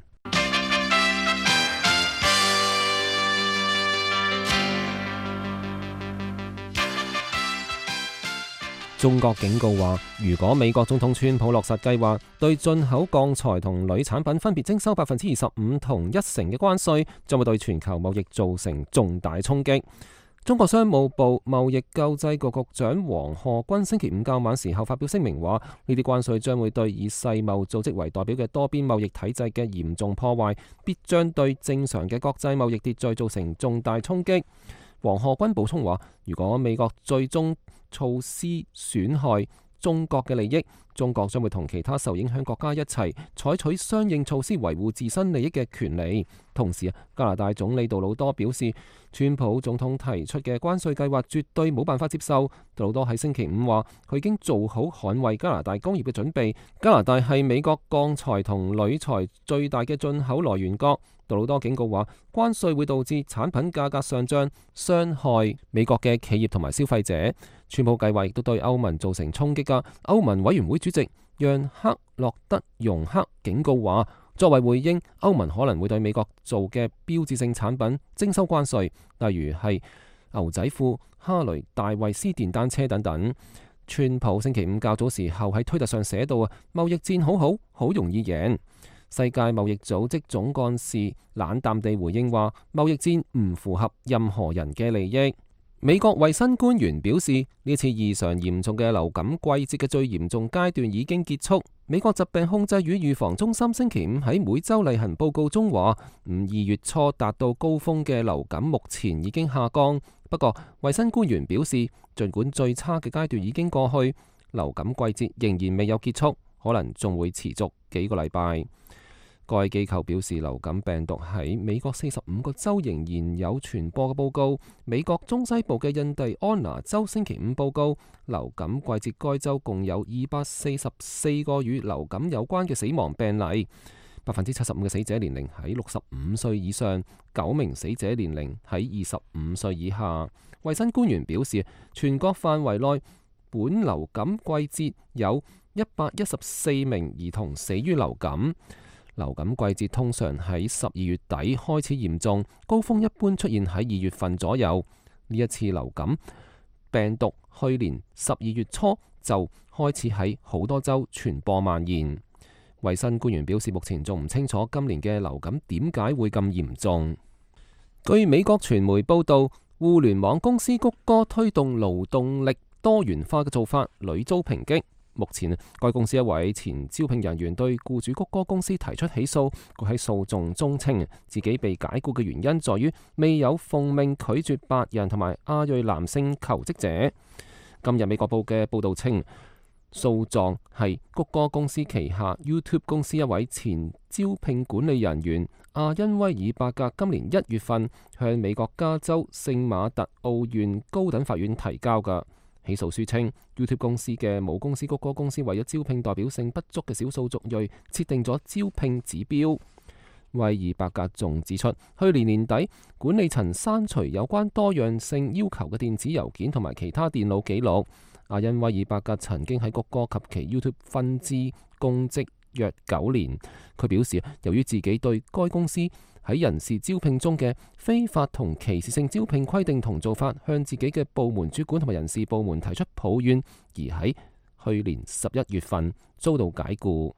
中國警告話，如果美國總統川普落實計劃，對進口鋼材同鋁產品分別徵收百分之二十五同一成嘅關稅，將會對全球貿易造成重大衝擊。中國商務部貿易購濟局局長王賀軍星期五較晚時候發表聲明話，呢啲關稅將會對以世貿組織為代表嘅多邊貿易體制嘅嚴重破壞，必將對正常嘅國際貿易秩序造成重大衝擊。王賀軍補充話，如果美國最終措施損害中國嘅利益，中國將會同其他受影響國家一齊採取相應措施維護自身利益嘅權利。同時啊，加拿大總理杜魯多表示，川普總統提出嘅關稅計劃絕對冇辦法接受。杜魯多喺星期五話，佢已經做好捍衛加拿大工業嘅準備。加拿大係美國鋼材同鋁材最大嘅進口來源國。杜魯多警告話，關稅會導致產品價格上漲，傷害美國嘅企業同埋消費者。川普計劃亦都對歐盟造成衝擊㗎。歐盟委員會主席讓克洛德容克警告話，作為回應，歐盟可能會對美國做嘅標誌性產品徵收關稅，例如係牛仔褲、哈雷大衛斯電單車等等。川普星期五較早時候喺推特上寫到啊，貿易戰好好，好容易贏。世界貿易組織總幹事冷淡地回應話，貿易戰唔符合任何人嘅利益。美國衛生官員表示，呢次異常嚴重嘅流感季節嘅最嚴重階段已經結束。美國疾病控制與預防中心星期五喺每週例行報告中話，五二月初達到高峰嘅流感目前已經下降。不過，衛生官員表示，儘管最差嘅階段已經過去，流感季節仍然未有結束，可能仲會持續幾個禮拜。該機構表示，流感病毒喺美國四十五個州仍然有傳播嘅報告。美國中西部嘅印第安納州星期五報告，流感季節該州共有二百四十四個與流感有關嘅死亡病例，百分之七十五嘅死者年齡喺六十五歲以上，九名死者年齡喺二十五歲以下。衛生官員表示，全國範圍內本流感季節有一百一十四名兒童死於流感。流感季節通常喺十二月底開始嚴重，高峰一般出現喺二月份左右。呢一次流感病毒去年十二月初就開始喺好多州傳播蔓延。衛生官員表示，目前仲唔清楚今年嘅流感點解會咁嚴重。據美國傳媒報道，互聯網公司谷歌推動勞動力多元化嘅做法屢遭抨擊。目前，該公司一位前招聘人員對僱主谷歌公司提出起訴。佢喺訴訟中稱，自己被解僱嘅原因在於未有奉命拒絕白人同埋亞裔男性求職者。今日美國報嘅報導稱，訴狀係谷歌公司旗下 YouTube 公司一位前招聘管理人員阿恩威爾伯格今年一月份向美國加州聖馬特奧縣高等法院提交嘅。起訴書稱 YouTube 公司嘅母公司谷歌公司為咗招聘代表性不足嘅少數族裔，設定咗招聘指標。威爾伯格仲指出，去年年底管理層刪除有關多樣性要求嘅電子郵件同埋其他電腦記錄。阿恩威爾伯格曾經喺谷歌及其 YouTube 分支公職約九年。佢表示，由於自己對該公司喺人事招聘中嘅非法同歧視性招聘規定同做法，向自己嘅部門主管同埋人事部門提出抱怨，而喺去年十一月份遭到解僱。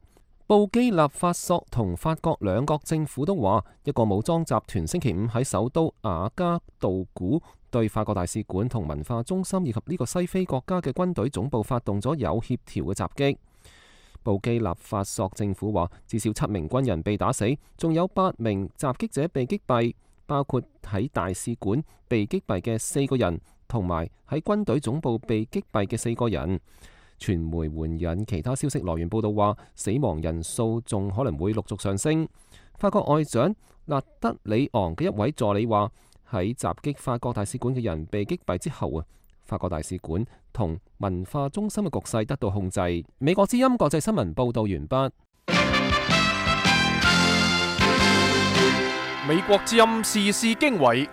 布基納法索同法國兩國政府都話，一個武裝集團星期五喺首都瓦加杜古對法國大使館同文化中心以及呢個西非國家嘅軍隊總部發動咗有協調嘅襲擊。布基納法索政府話，至少七名軍人被打死，仲有八名襲擊者被擊斃，包括喺大使館被擊斃嘅四個人，同埋喺軍隊總部被擊斃嘅四個人。傳媒援引其他消息來源報道話，死亡人數仲可能會陸續上升。法國外長納德里昂嘅一位助理話，喺襲擊法國大使館嘅人被擊斃之後啊，法國大使館同文化中心嘅局勢得到控制。美國之音國際新聞報道完畢。 美國之音時事經緯，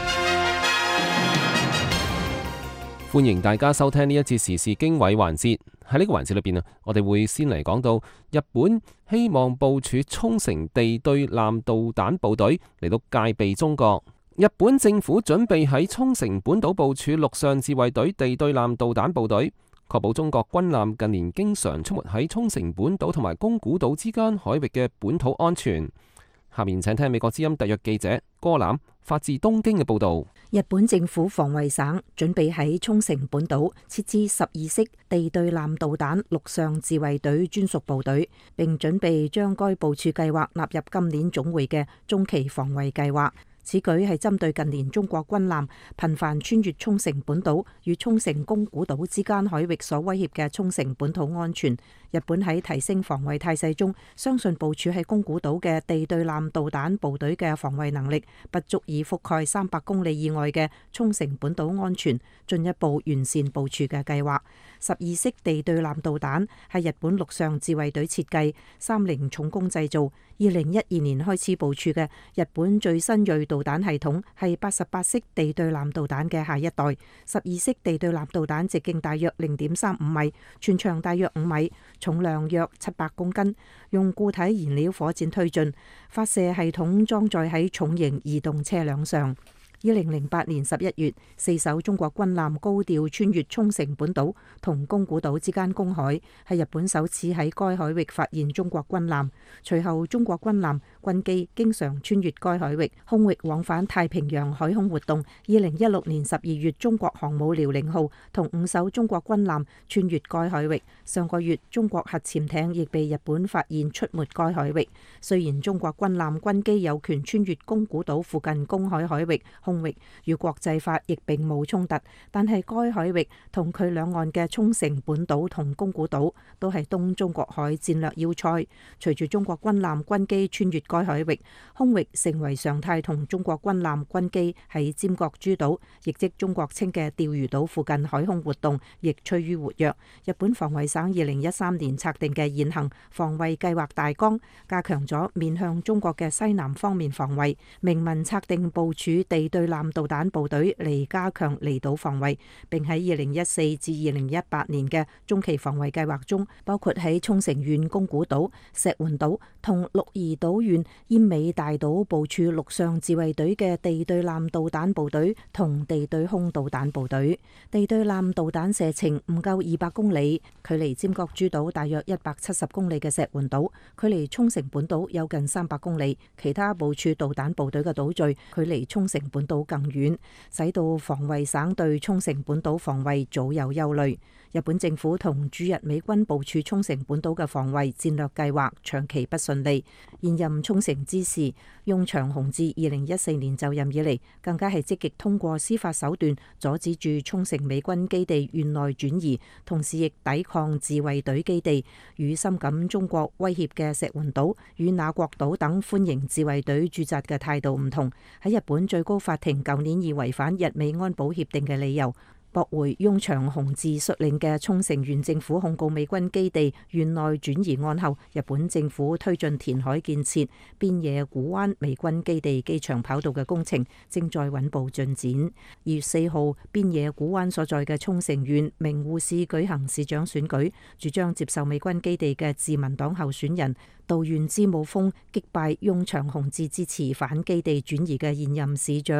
歡迎大家收聽呢一節時事經緯環節。喺呢個環節裏邊啊，我哋會先嚟講到日本希望部署沖繩地對艦導彈部隊嚟到戒備中國。日本政府準備喺沖繩本島部署陸上自衛隊地對艦導彈部隊，確保中國軍艦近年經常出沒喺沖繩本島同埋宮古島之間海域嘅本土安全。下面請聽美國之音特約記者柯欖發自東京嘅報道。 日本政府防衛省準備喺沖繩本島設置十二式地對艦導彈陸上自衛隊專屬部隊，並準備將該部署計劃納入今年總會嘅中期防衛計劃。此舉係針對近年中國軍艦頻繁穿越沖繩本島與沖繩宮古島之間海域所威脅嘅沖繩本土安全。日本喺提升防衛態勢中，相信部署喺宮古島嘅地對艦導彈部隊嘅防衛能力不足以覆蓋三百公里以外嘅沖繩本島安全，進一步完善部署嘅計劃。十二式地對艦導彈係日本陸上自衛隊設計，三菱重工製造，二零一二年開始部署嘅日本最新鋭導彈系統係八十八式地對艦導彈嘅下一代。十二式地對艦導彈直徑大約零點三五米，全長大約五米，重量約七百公斤，用固體燃料火箭推進，發射系統裝載喺重型移動車輛上。二零零八年十一月，四艘中國軍艦高調穿越沖繩本島同宮古島之間公海，係日本首次喺該海域發現中國軍艦。隨後，中國軍艦、軍機經常穿越該海域，空域往返太平洋海空活動。二零一六年十二月，中國航母遼寧號同五艘中國軍艦穿越該海域。上個月，中國核潛艇亦被日本發現出沒該海域。雖然中國軍艦、軍機有權穿越宮古島附近公海海域空域與國際法亦並冇衝突，但係該海域同佢兩岸嘅沖繩本島同宮古島都係東中國海戰略要塞。隨住中國軍艦、軍機穿越該海域，空域成為常態，同中國軍艦、軍機喺尖閣諸島，亦即中國稱嘅釣魚島附近海空活動亦趨於活躍。日本防衛省二零一三年策定嘅現行防衛計劃大綱，加強咗面向中國嘅西南方面防衛，明文策定部署地對艦導彈部隊嚟加強離島防衛，並喺二零一四至二零一八年嘅中期防衛計劃中，包括喺沖繩縣宮古島、石垣島同鹿兒島縣奄美大島部署陸上自衛隊嘅地對艦導彈部隊同地對空導彈部隊。地對艦導彈射程唔夠二百公里，距離尖閣諸島大約一百七十公里嘅石垣島，距離沖繩本島有近三百公里。其他部署導彈部隊嘅島嶼距離沖繩本島更遠，使到防衛省對沖繩本島防衛早有憂慮。日本政府同駐日美軍部署沖繩本島嘅防衛戰略計劃長期不順利。現任沖繩知事翁長雄自二零一四年就任以嚟，更加係積極通過司法手段阻止住沖繩美軍基地縣內轉移，同時亦抵抗自衛隊基地，與深感中國威脅嘅石垣島與那國島等歡迎自衛隊駐紮嘅態度唔同。喺日本最高法庭舊年以違反日美安保協定嘅理由，駁回翁長雄自率領嘅沖繩縣政府控告美軍基地縣內轉移案後，日本政府推進填海建設邊野古灣美軍基地機場跑道嘅工程正在穩步進展。二月四號，邊野古灣所在嘅沖繩縣名護市舉行市長選舉，主張接受美軍基地嘅自民黨候選人稻垣之武豐擊敗翁長雄自支持反基地轉移嘅現任市長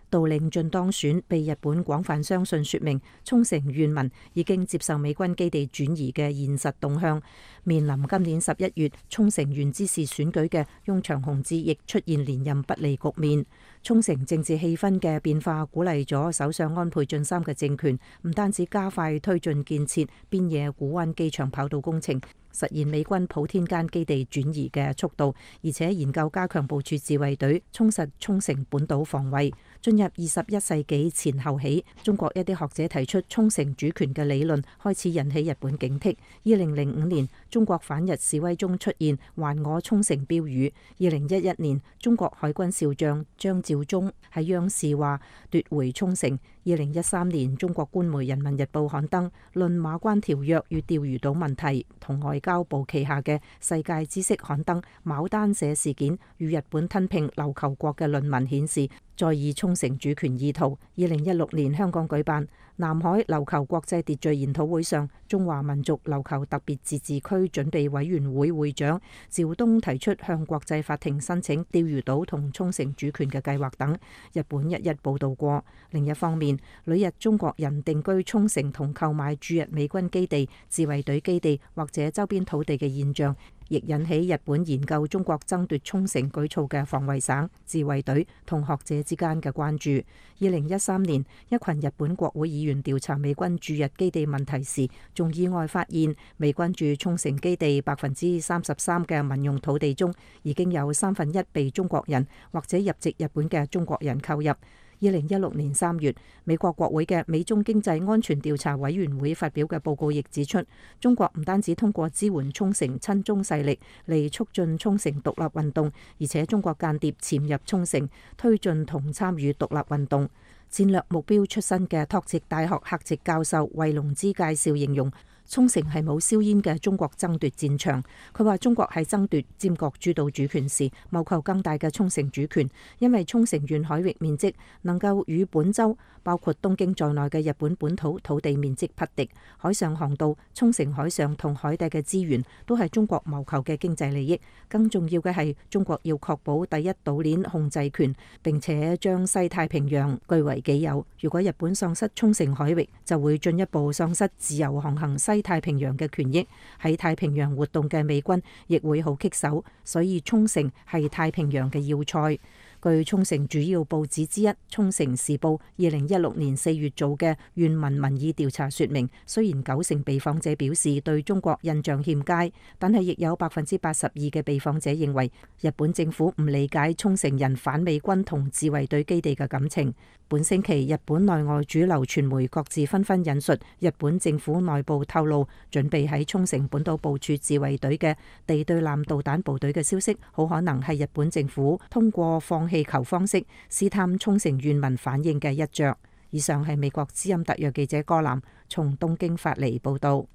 杜令俊當選，被日本廣泛相信，說明沖繩縣民已經接受美軍基地轉移嘅現實動向。面臨今年十一月沖繩縣知事選舉嘅翁長雄志亦出現連任不利局面。沖繩政治氣氛嘅變化鼓勵咗首相安倍晉三嘅政權，唔單止加快推進建設邊野古灣機場跑道工程，實現美軍普天間基地轉移嘅速度，而且研究加強部署自衛隊，充實沖繩本島防衛。進入二十一世紀前後起，中國一啲學者提出沖繩主權嘅理論，開始引起日本警惕。二零零五年，中國反日示威中出現還我沖繩標語。二零一一年，中國海軍少將張召忠喺央視話奪回沖繩。二零一三年，中國官媒《人民日報》刊登論馬關條約與釣魚島問題，同外交部旗下嘅世界知識刊登牡丹社事件與日本吞併琉球國嘅論文，顯示再以沖繩主權意圖。二零一六年，香港舉辦南海琉球國際秩序研討會上，中華民族琉球特別自治區準備委員會會長趙東提出向國際法庭申請釣魚島同沖繩主權嘅計劃等，日本一一報道過。另一方面，旅日中國人定居沖繩同購買駐日美軍基地、自衛隊基地或者周邊土地嘅現象，亦引起日本研究中國爭奪沖繩舉措嘅防衛省、自衛隊同學者之間嘅關注。二零一三年，一群日本國會議員調查美軍駐日基地問題時，仲意外發現美軍駐沖繩基地百分之三十三嘅民用土地中，已經有三分一被中國人或者入籍日本嘅中國人購入。二零一六年三月，美國國會嘅美中經濟安全調查委員會發表嘅報告亦指出，中國唔單止通過支援沖繩親中勢力嚟促進沖繩獨立運動，而且中國間諜潛入沖繩，推進同參與獨立運動。戰略目標出身嘅托直大學客席教授惠龍之介紹形容，沖繩係冇硝煙嘅中國爭奪戰場。佢話中國喺爭奪尖閣諸島主權時，謀求更大嘅沖繩主權，因為沖繩縣海域面積能夠與本州包括東京在內嘅日本本土土地面積匹敵。海上航道、沖繩海上同海底嘅資源都係中國謀求嘅經濟利益。更重要嘅係，中國要確保第一島鏈控制權，並且將西太平洋據為己有。如果日本喪失沖繩海域，就會進一步喪失自由航行西太平洋嘅權益。喺太平洋活動嘅美軍亦會好棘手，所以沖繩係太平洋嘅要塞。據沖繩主要報紙之一《沖繩時報》二零一六年四月做嘅縣民民意調查說明，雖然九成被訪者表示對中國印象欠佳，但係亦有百分之八十二嘅被訪者認為日本政府唔理解沖繩人反美軍同自衛隊基地嘅感情。本星期日本內外主流傳媒各自紛紛引述日本政府內部透露，準備喺沖繩本島部署自衛隊嘅地對艦導彈部隊嘅消息，好可能係日本政府通過放氣球方式試探沖繩縣民反應嘅一着。以上係美國之音特約記者柯南從東京發嚟報道。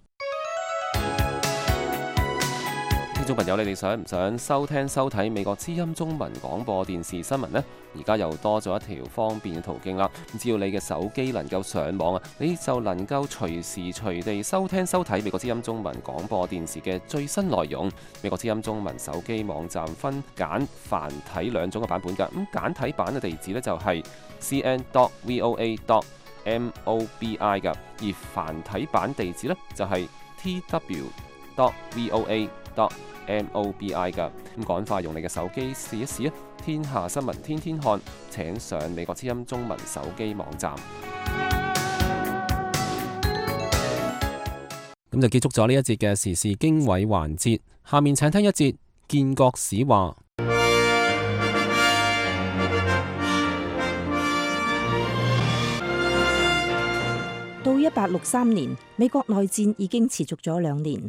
聽眾朋友，你哋想唔想收聽收睇美國之音中文廣播電視新聞呢？而家又多咗一條方便嘅途徑啦。只要你嘅手機能夠上網啊，你就能夠隨時隨地收聽收睇美國之音中文廣播電視嘅最新內容。美國之音中文手機網站分簡繁體兩種嘅版本㗎。咁簡體版嘅地址呢，就係 c n dot voa dot mobi 㗎，而繁體版地址呢，就係 t w dot voa dot mobi 噶。咁趕快用你嘅手機試一試啊！天下新聞天天看，請上美國之音中文手機網站。咁就結束咗呢一節嘅時事經緯環節，下面請聽一節建國史話。 到一八六三年，美國內戰已經持續咗兩年。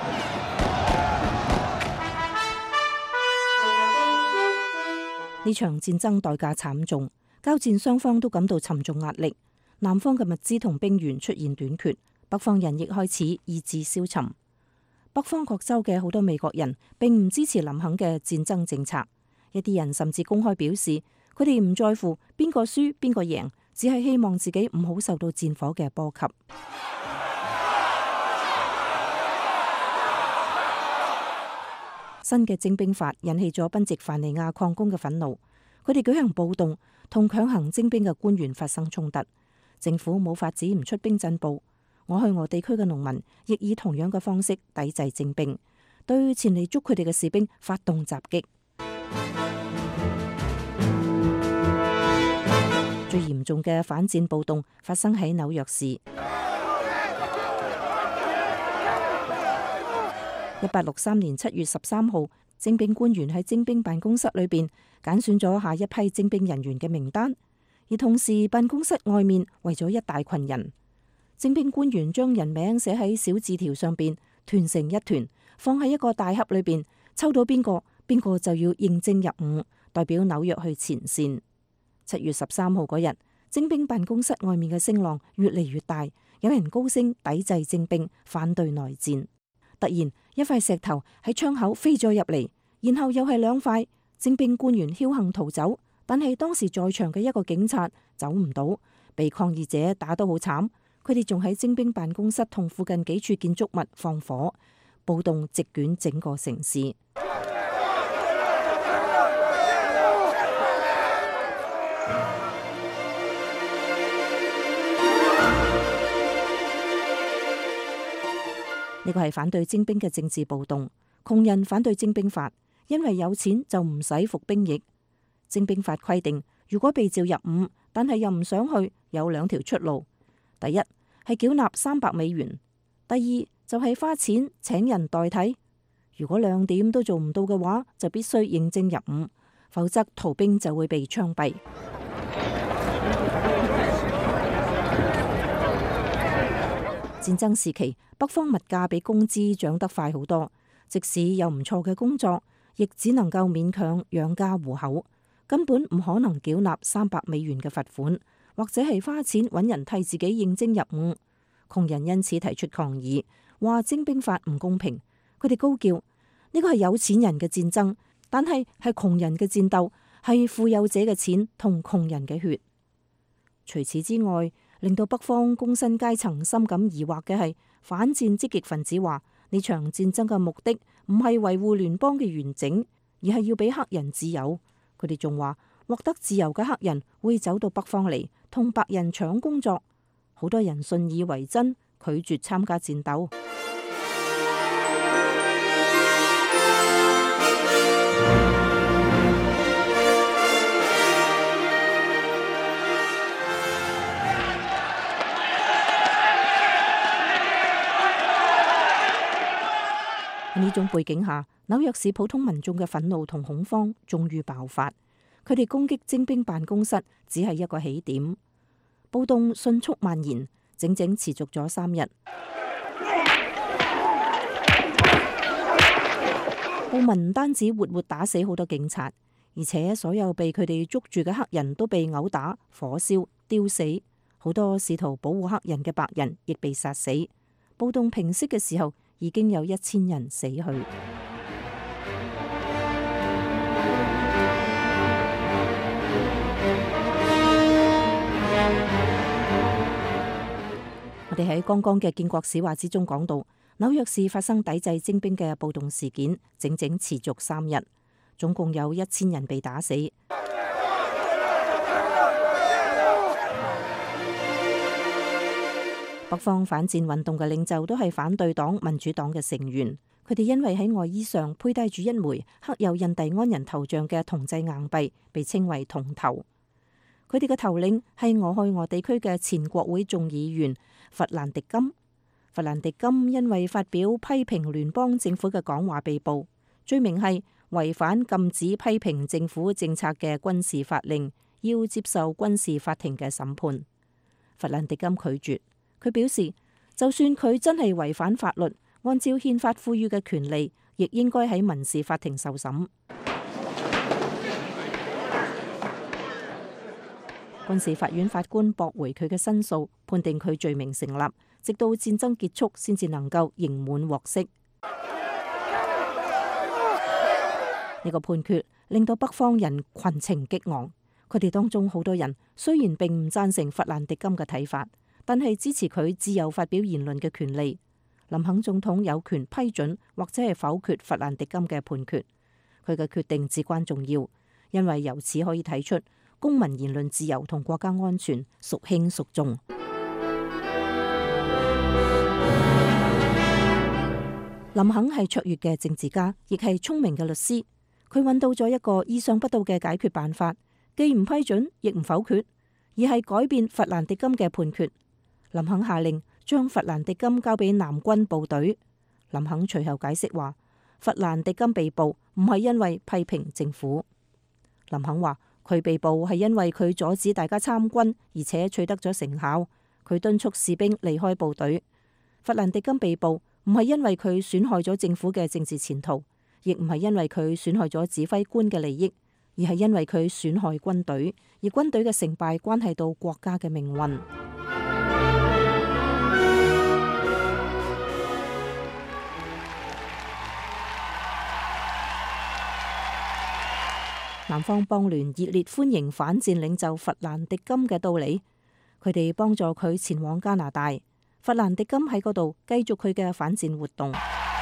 呢場戰爭代價慘重，交戰雙方都感到沉重壓力。南方嘅物資同兵源出現短缺，北方人亦開始意志消沉。北方各州嘅好多美國人並唔支持林肯嘅戰爭政策，一啲人甚至公開表示，佢哋唔在乎邊個輸邊個贏，只係希望自己唔好受到戰火嘅波及。新嘅徵兵法引起咗賓夕凡尼亞礦工嘅憤怒， 佢哋舉行暴動，同強行徵兵嘅官員發生衝突，政府冇法子唔出兵鎮暴。我去俄地區嘅農民亦以同樣嘅方式抵制徵兵，對前嚟捉佢哋嘅士兵發動襲擊。最嚴重嘅反戰暴動發生喺紐約市。一八六三年七月十三號，徵兵官員喺徵兵辦公室裏邊揀選咗下一批徵兵人員嘅名單，而同時辦公室外面圍咗一大群人。徵兵官員將人名寫喺小字條上邊，團成一團，放喺一個大盒裏邊，抽到邊個，邊個就要應徵入伍，代表紐約去前線。七月十三號嗰日，徵兵辦公室外面嘅聲浪越嚟越大，有人高聲抵制徵兵，反對內戰。突然，一塊石頭喺窗口飛咗入嚟，然後又係兩塊。徵兵官員僥倖逃走，但係當時在場嘅一個警察走唔到，被抗議者打得好慘。佢哋仲喺徵兵辦公室同附近幾處建築物放火，暴動席捲整個城市。呢個係反對徵兵嘅政治暴動。窮人反對徵兵法，因為有錢就唔使服兵役。徵兵法規定，如果被召入伍，但係又唔想去，有兩條出路。第一係繳納三百美元，第二就係花錢請人代替。如果兩點都做唔到嘅話，就必須應徵入伍，否則逃兵就會被槍斃。戰爭時期，北方物價比工資漲得快好多，即使有唔錯嘅工作，亦只能夠勉強養家糊口，根本唔可能繳納三百美元嘅罰款，或者係花錢揾人替自己應徵入伍。窮人因此提出抗議，話徵兵法唔公平。佢哋高叫：呢個係有錢人嘅戰爭，但係係窮人嘅戰鬥，係富有者嘅錢同窮人嘅血。除此之外，令到北方工薪階層深感疑惑嘅係，反戰積極分子話呢場戰爭嘅目的唔係維護聯邦嘅完整，而係要俾黑人自由。佢哋仲話，獲得自由嘅黑人會走到北方嚟同白人搶工作。好多人信以為真，拒絕參加戰鬥。喺呢種背景下，紐約市普通民眾嘅憤怒同恐慌終於爆發。佢哋攻擊徵兵辦公室只係一個起點，暴動迅速蔓延，整整持續咗三日。暴民唔單止活活打死好多警察，而且所有被佢哋捉住嘅黑人都被毆打、火燒、丟死。好多試圖保護黑人嘅白人亦被殺死。暴動平息嘅時候，已經有一千人死去。我哋喺剛剛嘅建國史話之中講到，紐約市發生抵制徵兵嘅暴動事件，整整持續三日，總共有一千人被打死。北方反戰運動嘅領袖都係反對黨民主黨嘅成員，佢哋因為喺外衣上佩戴住一枚刻有印第安人頭像嘅銅製硬幣，被稱為銅頭。佢哋嘅頭領係俄亥俄地區嘅前國會眾議員弗蘭迪金。弗蘭迪金因為發表批評聯邦政府嘅講話被捕，罪名係違反禁止批評政府政策嘅軍事法令，要接受軍事法庭嘅審判。弗蘭迪金拒絕。佢表示，就算佢真係違反法律，按照憲法賦予嘅權利，亦應該喺民事法庭受審。軍事法院法官駁回佢嘅申訴，判定佢罪名成立，直到戰爭結束先至能夠刑滿獲釋。呢個判決令到北方人群情激昂，佢哋當中好多人雖然並唔贊成弗蘭迪金嘅睇法，但係支持佢自由發表言論嘅權利。林肯總統有權批准或者係否決弗蘭迪金嘅判決，佢嘅決定至關重要， 因為由此可以睇出公民言論自由同國家安全孰輕孰重。林肯係卓越嘅政治家，亦係聰明嘅律師。佢揾到咗一個意想不到嘅解決辦法，既唔批准，亦唔否決，而係改變弗蘭迪金嘅判決。林肯下令將弗蘭迪金交俾南軍部隊。林肯隨後解釋話，弗蘭迪金被捕唔係因為批評政府。林肯話佢被捕係因為佢阻止大家參軍，而且取得咗成效。佢敦促士兵離開部隊。弗蘭迪金被捕唔係因為佢損害咗政府嘅政治前途，亦唔係因為佢損害咗指揮官嘅利益，而係因為佢損害軍隊，而軍隊嘅成敗關係到國家嘅命運。南方邦聯熱烈歡迎反戰領袖弗蘭迪金嘅到嚟，佢哋幫助佢前往加拿大。弗蘭迪金喺嗰度繼續佢嘅反戰活動。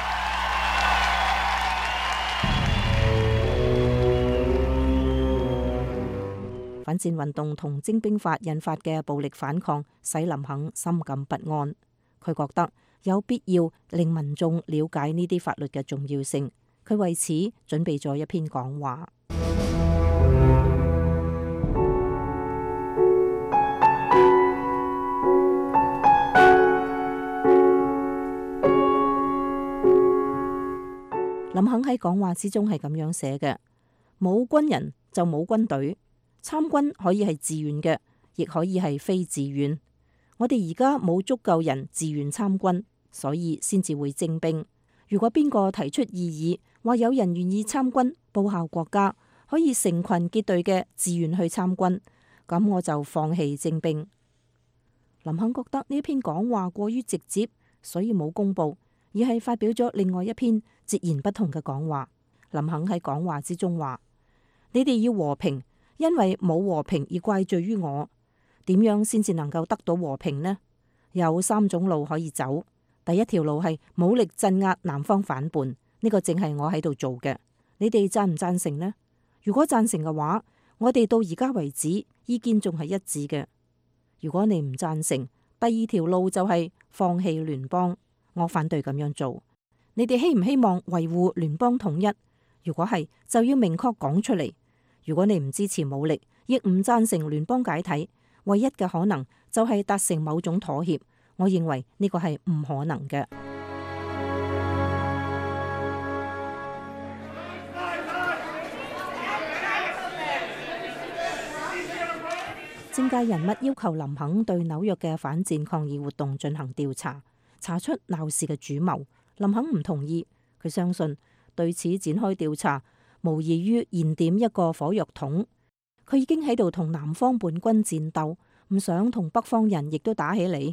反戰運動同徵兵法引發嘅暴力反抗，使林肯深感不安。佢覺得有必要令民眾了解呢啲法律嘅重要性。佢為此準備咗一篇講話。林肯喺講話之中係咁樣寫嘅：冇軍人就冇軍隊，參軍可以係自願嘅，亦可以係非自願。我哋而家冇足夠人自願參軍，所以先至會徵兵。如果邊個提出異議，話有人願意參軍報效國家，可以成群結隊嘅自願去參軍，咁我就放棄徵兵。林肯覺得呢篇講話過於直接，所以冇公佈，而係發表咗另外一篇截然不同嘅講話。林肯喺講話之中話：你哋要和平，因為冇和平而怪罪於我。點樣先至能夠得到和平呢？有三種路可以走。第一條路係武力鎮壓南方反叛，呢個正係我喺度做嘅。你哋贊唔贊成呢？如果贊成嘅話，我哋到而家為止意見仲係一致嘅。如果你唔贊成，第二條路就係放棄聯邦。我反對咁樣做。你哋希唔希望維護聯邦統一？如果係，就要明確講出嚟。如果你唔支持武力，亦唔贊成聯邦解體，唯一嘅可能就係達成某種妥協。我認為呢個係唔可能嘅。政界人物要求林肯對紐約嘅反戰抗議活動進行調查，查出鬧事嘅主謀。林肯唔同意，佢相信對此展開調查無異於燃點一個火藥桶。佢已經喺度同南方叛軍戰鬥，唔想同北方人亦都打起嚟。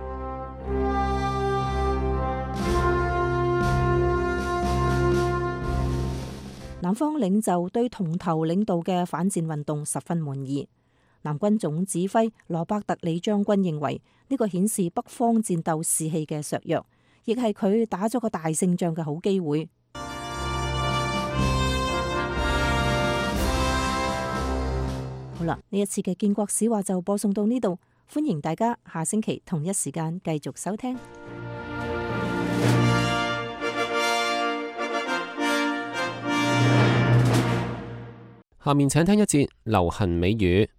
南方領袖對同頭領導嘅反戰運動十分滿意。南軍總指揮羅伯特李將軍認為呢個顯示北方戰鬥士氣嘅削弱，亦係佢打咗個大勝仗嘅好機會。好啦，呢一次嘅建國史話就播送到呢度，歡迎大家下星期同一時間繼續收聽。 下面請聽一節流行美語。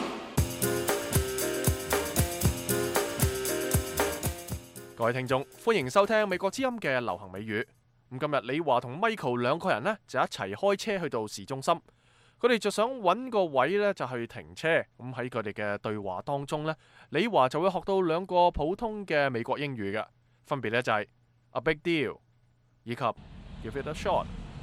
各位聽眾，歡迎收聽美國之音嘅流行美語。咁今日李華同 Michael 兩個人呢，就一齊開車去到市中心，佢哋就想揾個位呢，就去停車。咁喺佢哋嘅對話當中呢，李華就會學到兩個普通嘅美國英語嘅，分別呢就係 a big deal 以及 give it a shot。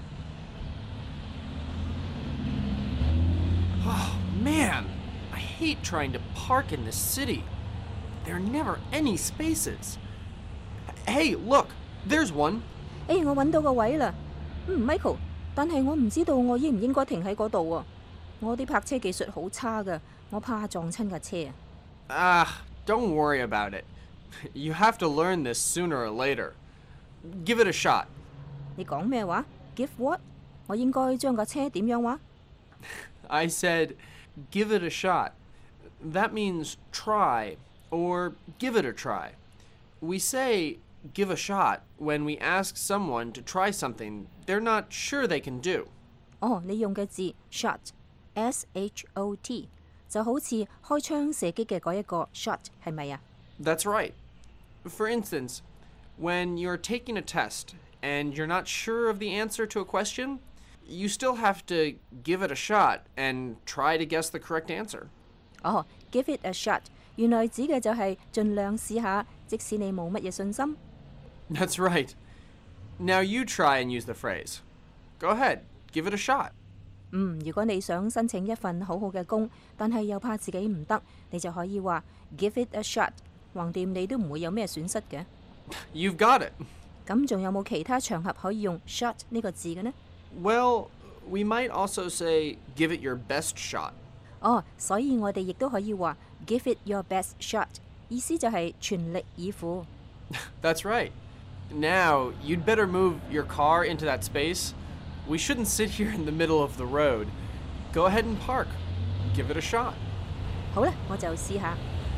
Oh man, I hate trying to park in this city. There are never any spaces. Hey, look, there's one. 誒，我揾到個位啦。嗯 ，Michael，但係我唔知道我應唔應該停喺嗰度啊。我啲泊車技術好差噶，我怕撞親架車啊。 Ah, don't worry about it. You have to learn this sooner or later. Give it a shot. 你講咩話 ？Give what？我應該將架車點樣話 I said, give it a shot. That means try, or give it a try. We say give a shot when we ask someone to try something they're not sure they can do. 哦，你用嘅字 shot，S H O T， 就好似開槍射擊嘅嗰一個 shot， 係咪啊？ That's right. For instance, when you're taking a test and you're not sure of the answer to a question, you still have to give it a shot and try to guess the correct answer. 哦 ，give it a shot， 原來指嘅就係盡量試下，即使你冇乜嘢信心。 That's right. Now you try and use the phrase. Go ahead, give it a shot. 嗯，如果你想申請一份好好嘅工，但係又怕自己唔得，你就可以話 give it a shot， 橫掂你都唔會有咩損失嘅。 You've got it. 咁仲有冇其他場合可以用 shot 呢個字嘅呢？ Well, we might also say give it your best shot. 哦，所以我哋亦都可以話 give it your best shot， 意思就係全力以赴。 That's right. Now, you'd better move your car into that space. We shouldn't sit here in the middle of the road. Go ahead and park. Give it a shot. 好啦，我就試下。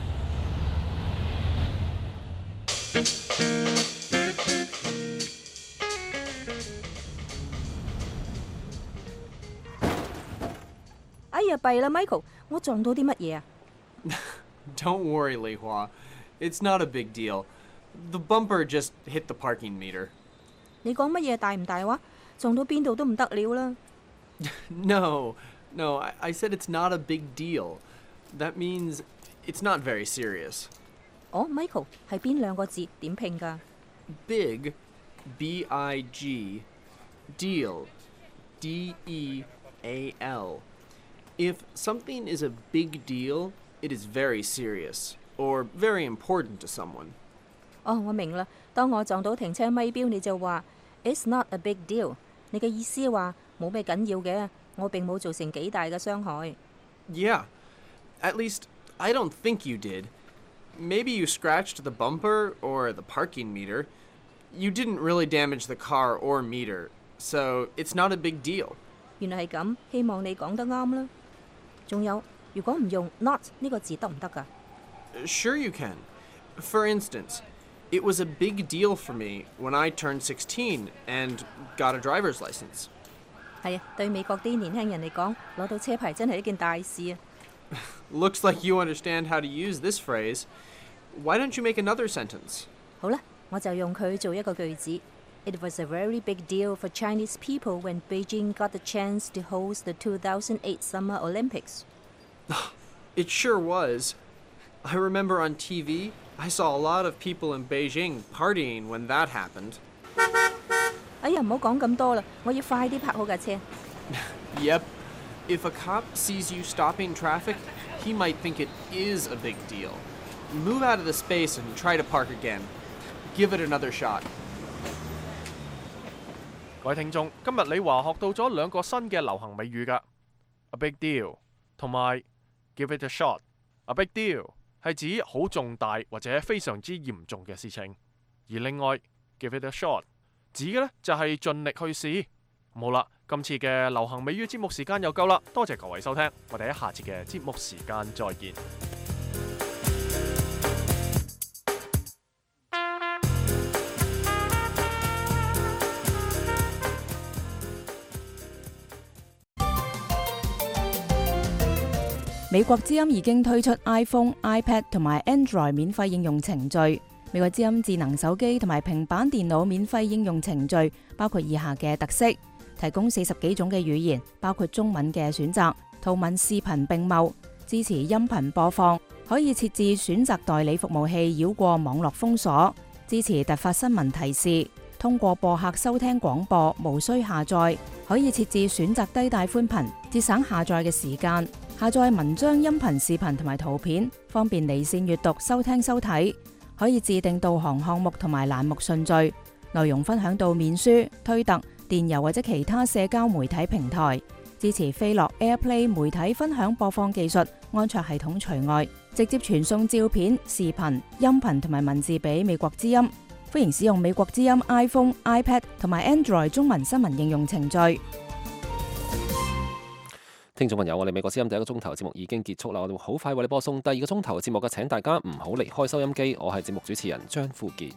哎呀，弊啦 ，Michael， 我撞到啲乜嘢啊？ Don't worry, Lei Hua. It's not a big deal. The bumper just hit the parking meter. 你講乜嘢大唔大話？撞到邊度都唔得了啦。 No, no, I, I said it's not a big deal. That means it's not very serious. 哦 ，Michael 係邊兩個字點拼㗎？ Big, B I G, deal, D E A L. If something is a big deal, it is very serious or very important to someone. 哦，我明啦。當我撞到停車咪標，你就話 It's not a big deal。你嘅意思話冇咩緊要嘅，我並冇造成幾大嘅傷害。 Yeah, at least I don't think you did. Maybe you scratched the bumper or the parking meter. You didn't really damage the car or meter, so it's not a big deal. 原來係咁，希望你講得啱啦。仲有，如果唔用 not 呢個字得唔得㗎？ Sure you can. For instance, it was a big deal for me when I turned sixteen and got a driver's license. 係啊，對美國啲年輕人嚟講，攞到車牌真係一件大事啊！ Looks like you understand how to use this phrase. Why don't you make another sentence? 好啦，我就用佢做一個句子。It was a very big deal for Chinese people when Beijing got the chance to host the two thousand eight Summer Olympics. It sure was. I remember on T V, I saw a lot of people in Beijing partying when that happened. 哎呀，唔好講咁多啦，我要快啲泊好架車。 Yep. If a cop sees you stopping traffic, he might think it is a big deal. Move out of the space and try to park again. Give it another shot. 各位聽眾，今日李華學到咗兩個新嘅流行美語㗎 ，a big deal 同埋 give it a shot。a big deal 係指好重大或者非常之嚴重嘅事情，而另外 give it a shot 指嘅呢就係盡力去試。好啦，今次嘅流行美語節目時間又夠啦，多謝各位收聽，我哋喺下次嘅節目時間再見。 美國之音已經推出 iPhone、iPad 同埋 Android 免費應用程序。美國之音智能手機同埋平板電腦免費應用程序包括以下嘅特色：提供四十幾種嘅語言，包括中文嘅選擇，圖文視頻並茂，支持音頻播放，可以設置選擇代理服務器繞過網絡封鎖，支持突發新聞提示，通過播客收聽廣播，無需下載，可以設置選擇低帶寬頻，節省下載嘅時間。下載文章、音頻、視頻同埋圖片，方便離線閱讀、收聽、收睇。可以自定導航項目同埋欄目順序，內容分享到面書、推特、電郵或者其他社交媒體平台。支持飛樂 AirPlay 媒體分享播放技術，安卓系統除外。直接傳送照片、視頻、音頻同埋文字俾美國之音。歡迎使用美國之音 iPhone、iPad 同埋 Android 中文新聞應用程序。 聽眾朋友，我哋美國之音第一個鐘頭節目已經結束啦，我哋好快為你播送第二個鐘頭嘅節目嘅，請大家唔好離開收音機，我係節目主持人張富傑。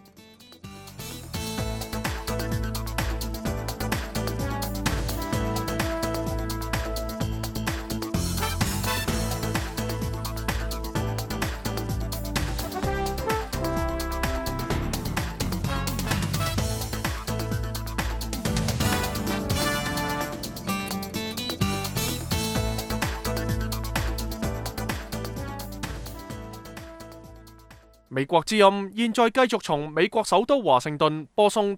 美國之音現在繼續從美國首都華盛頓播送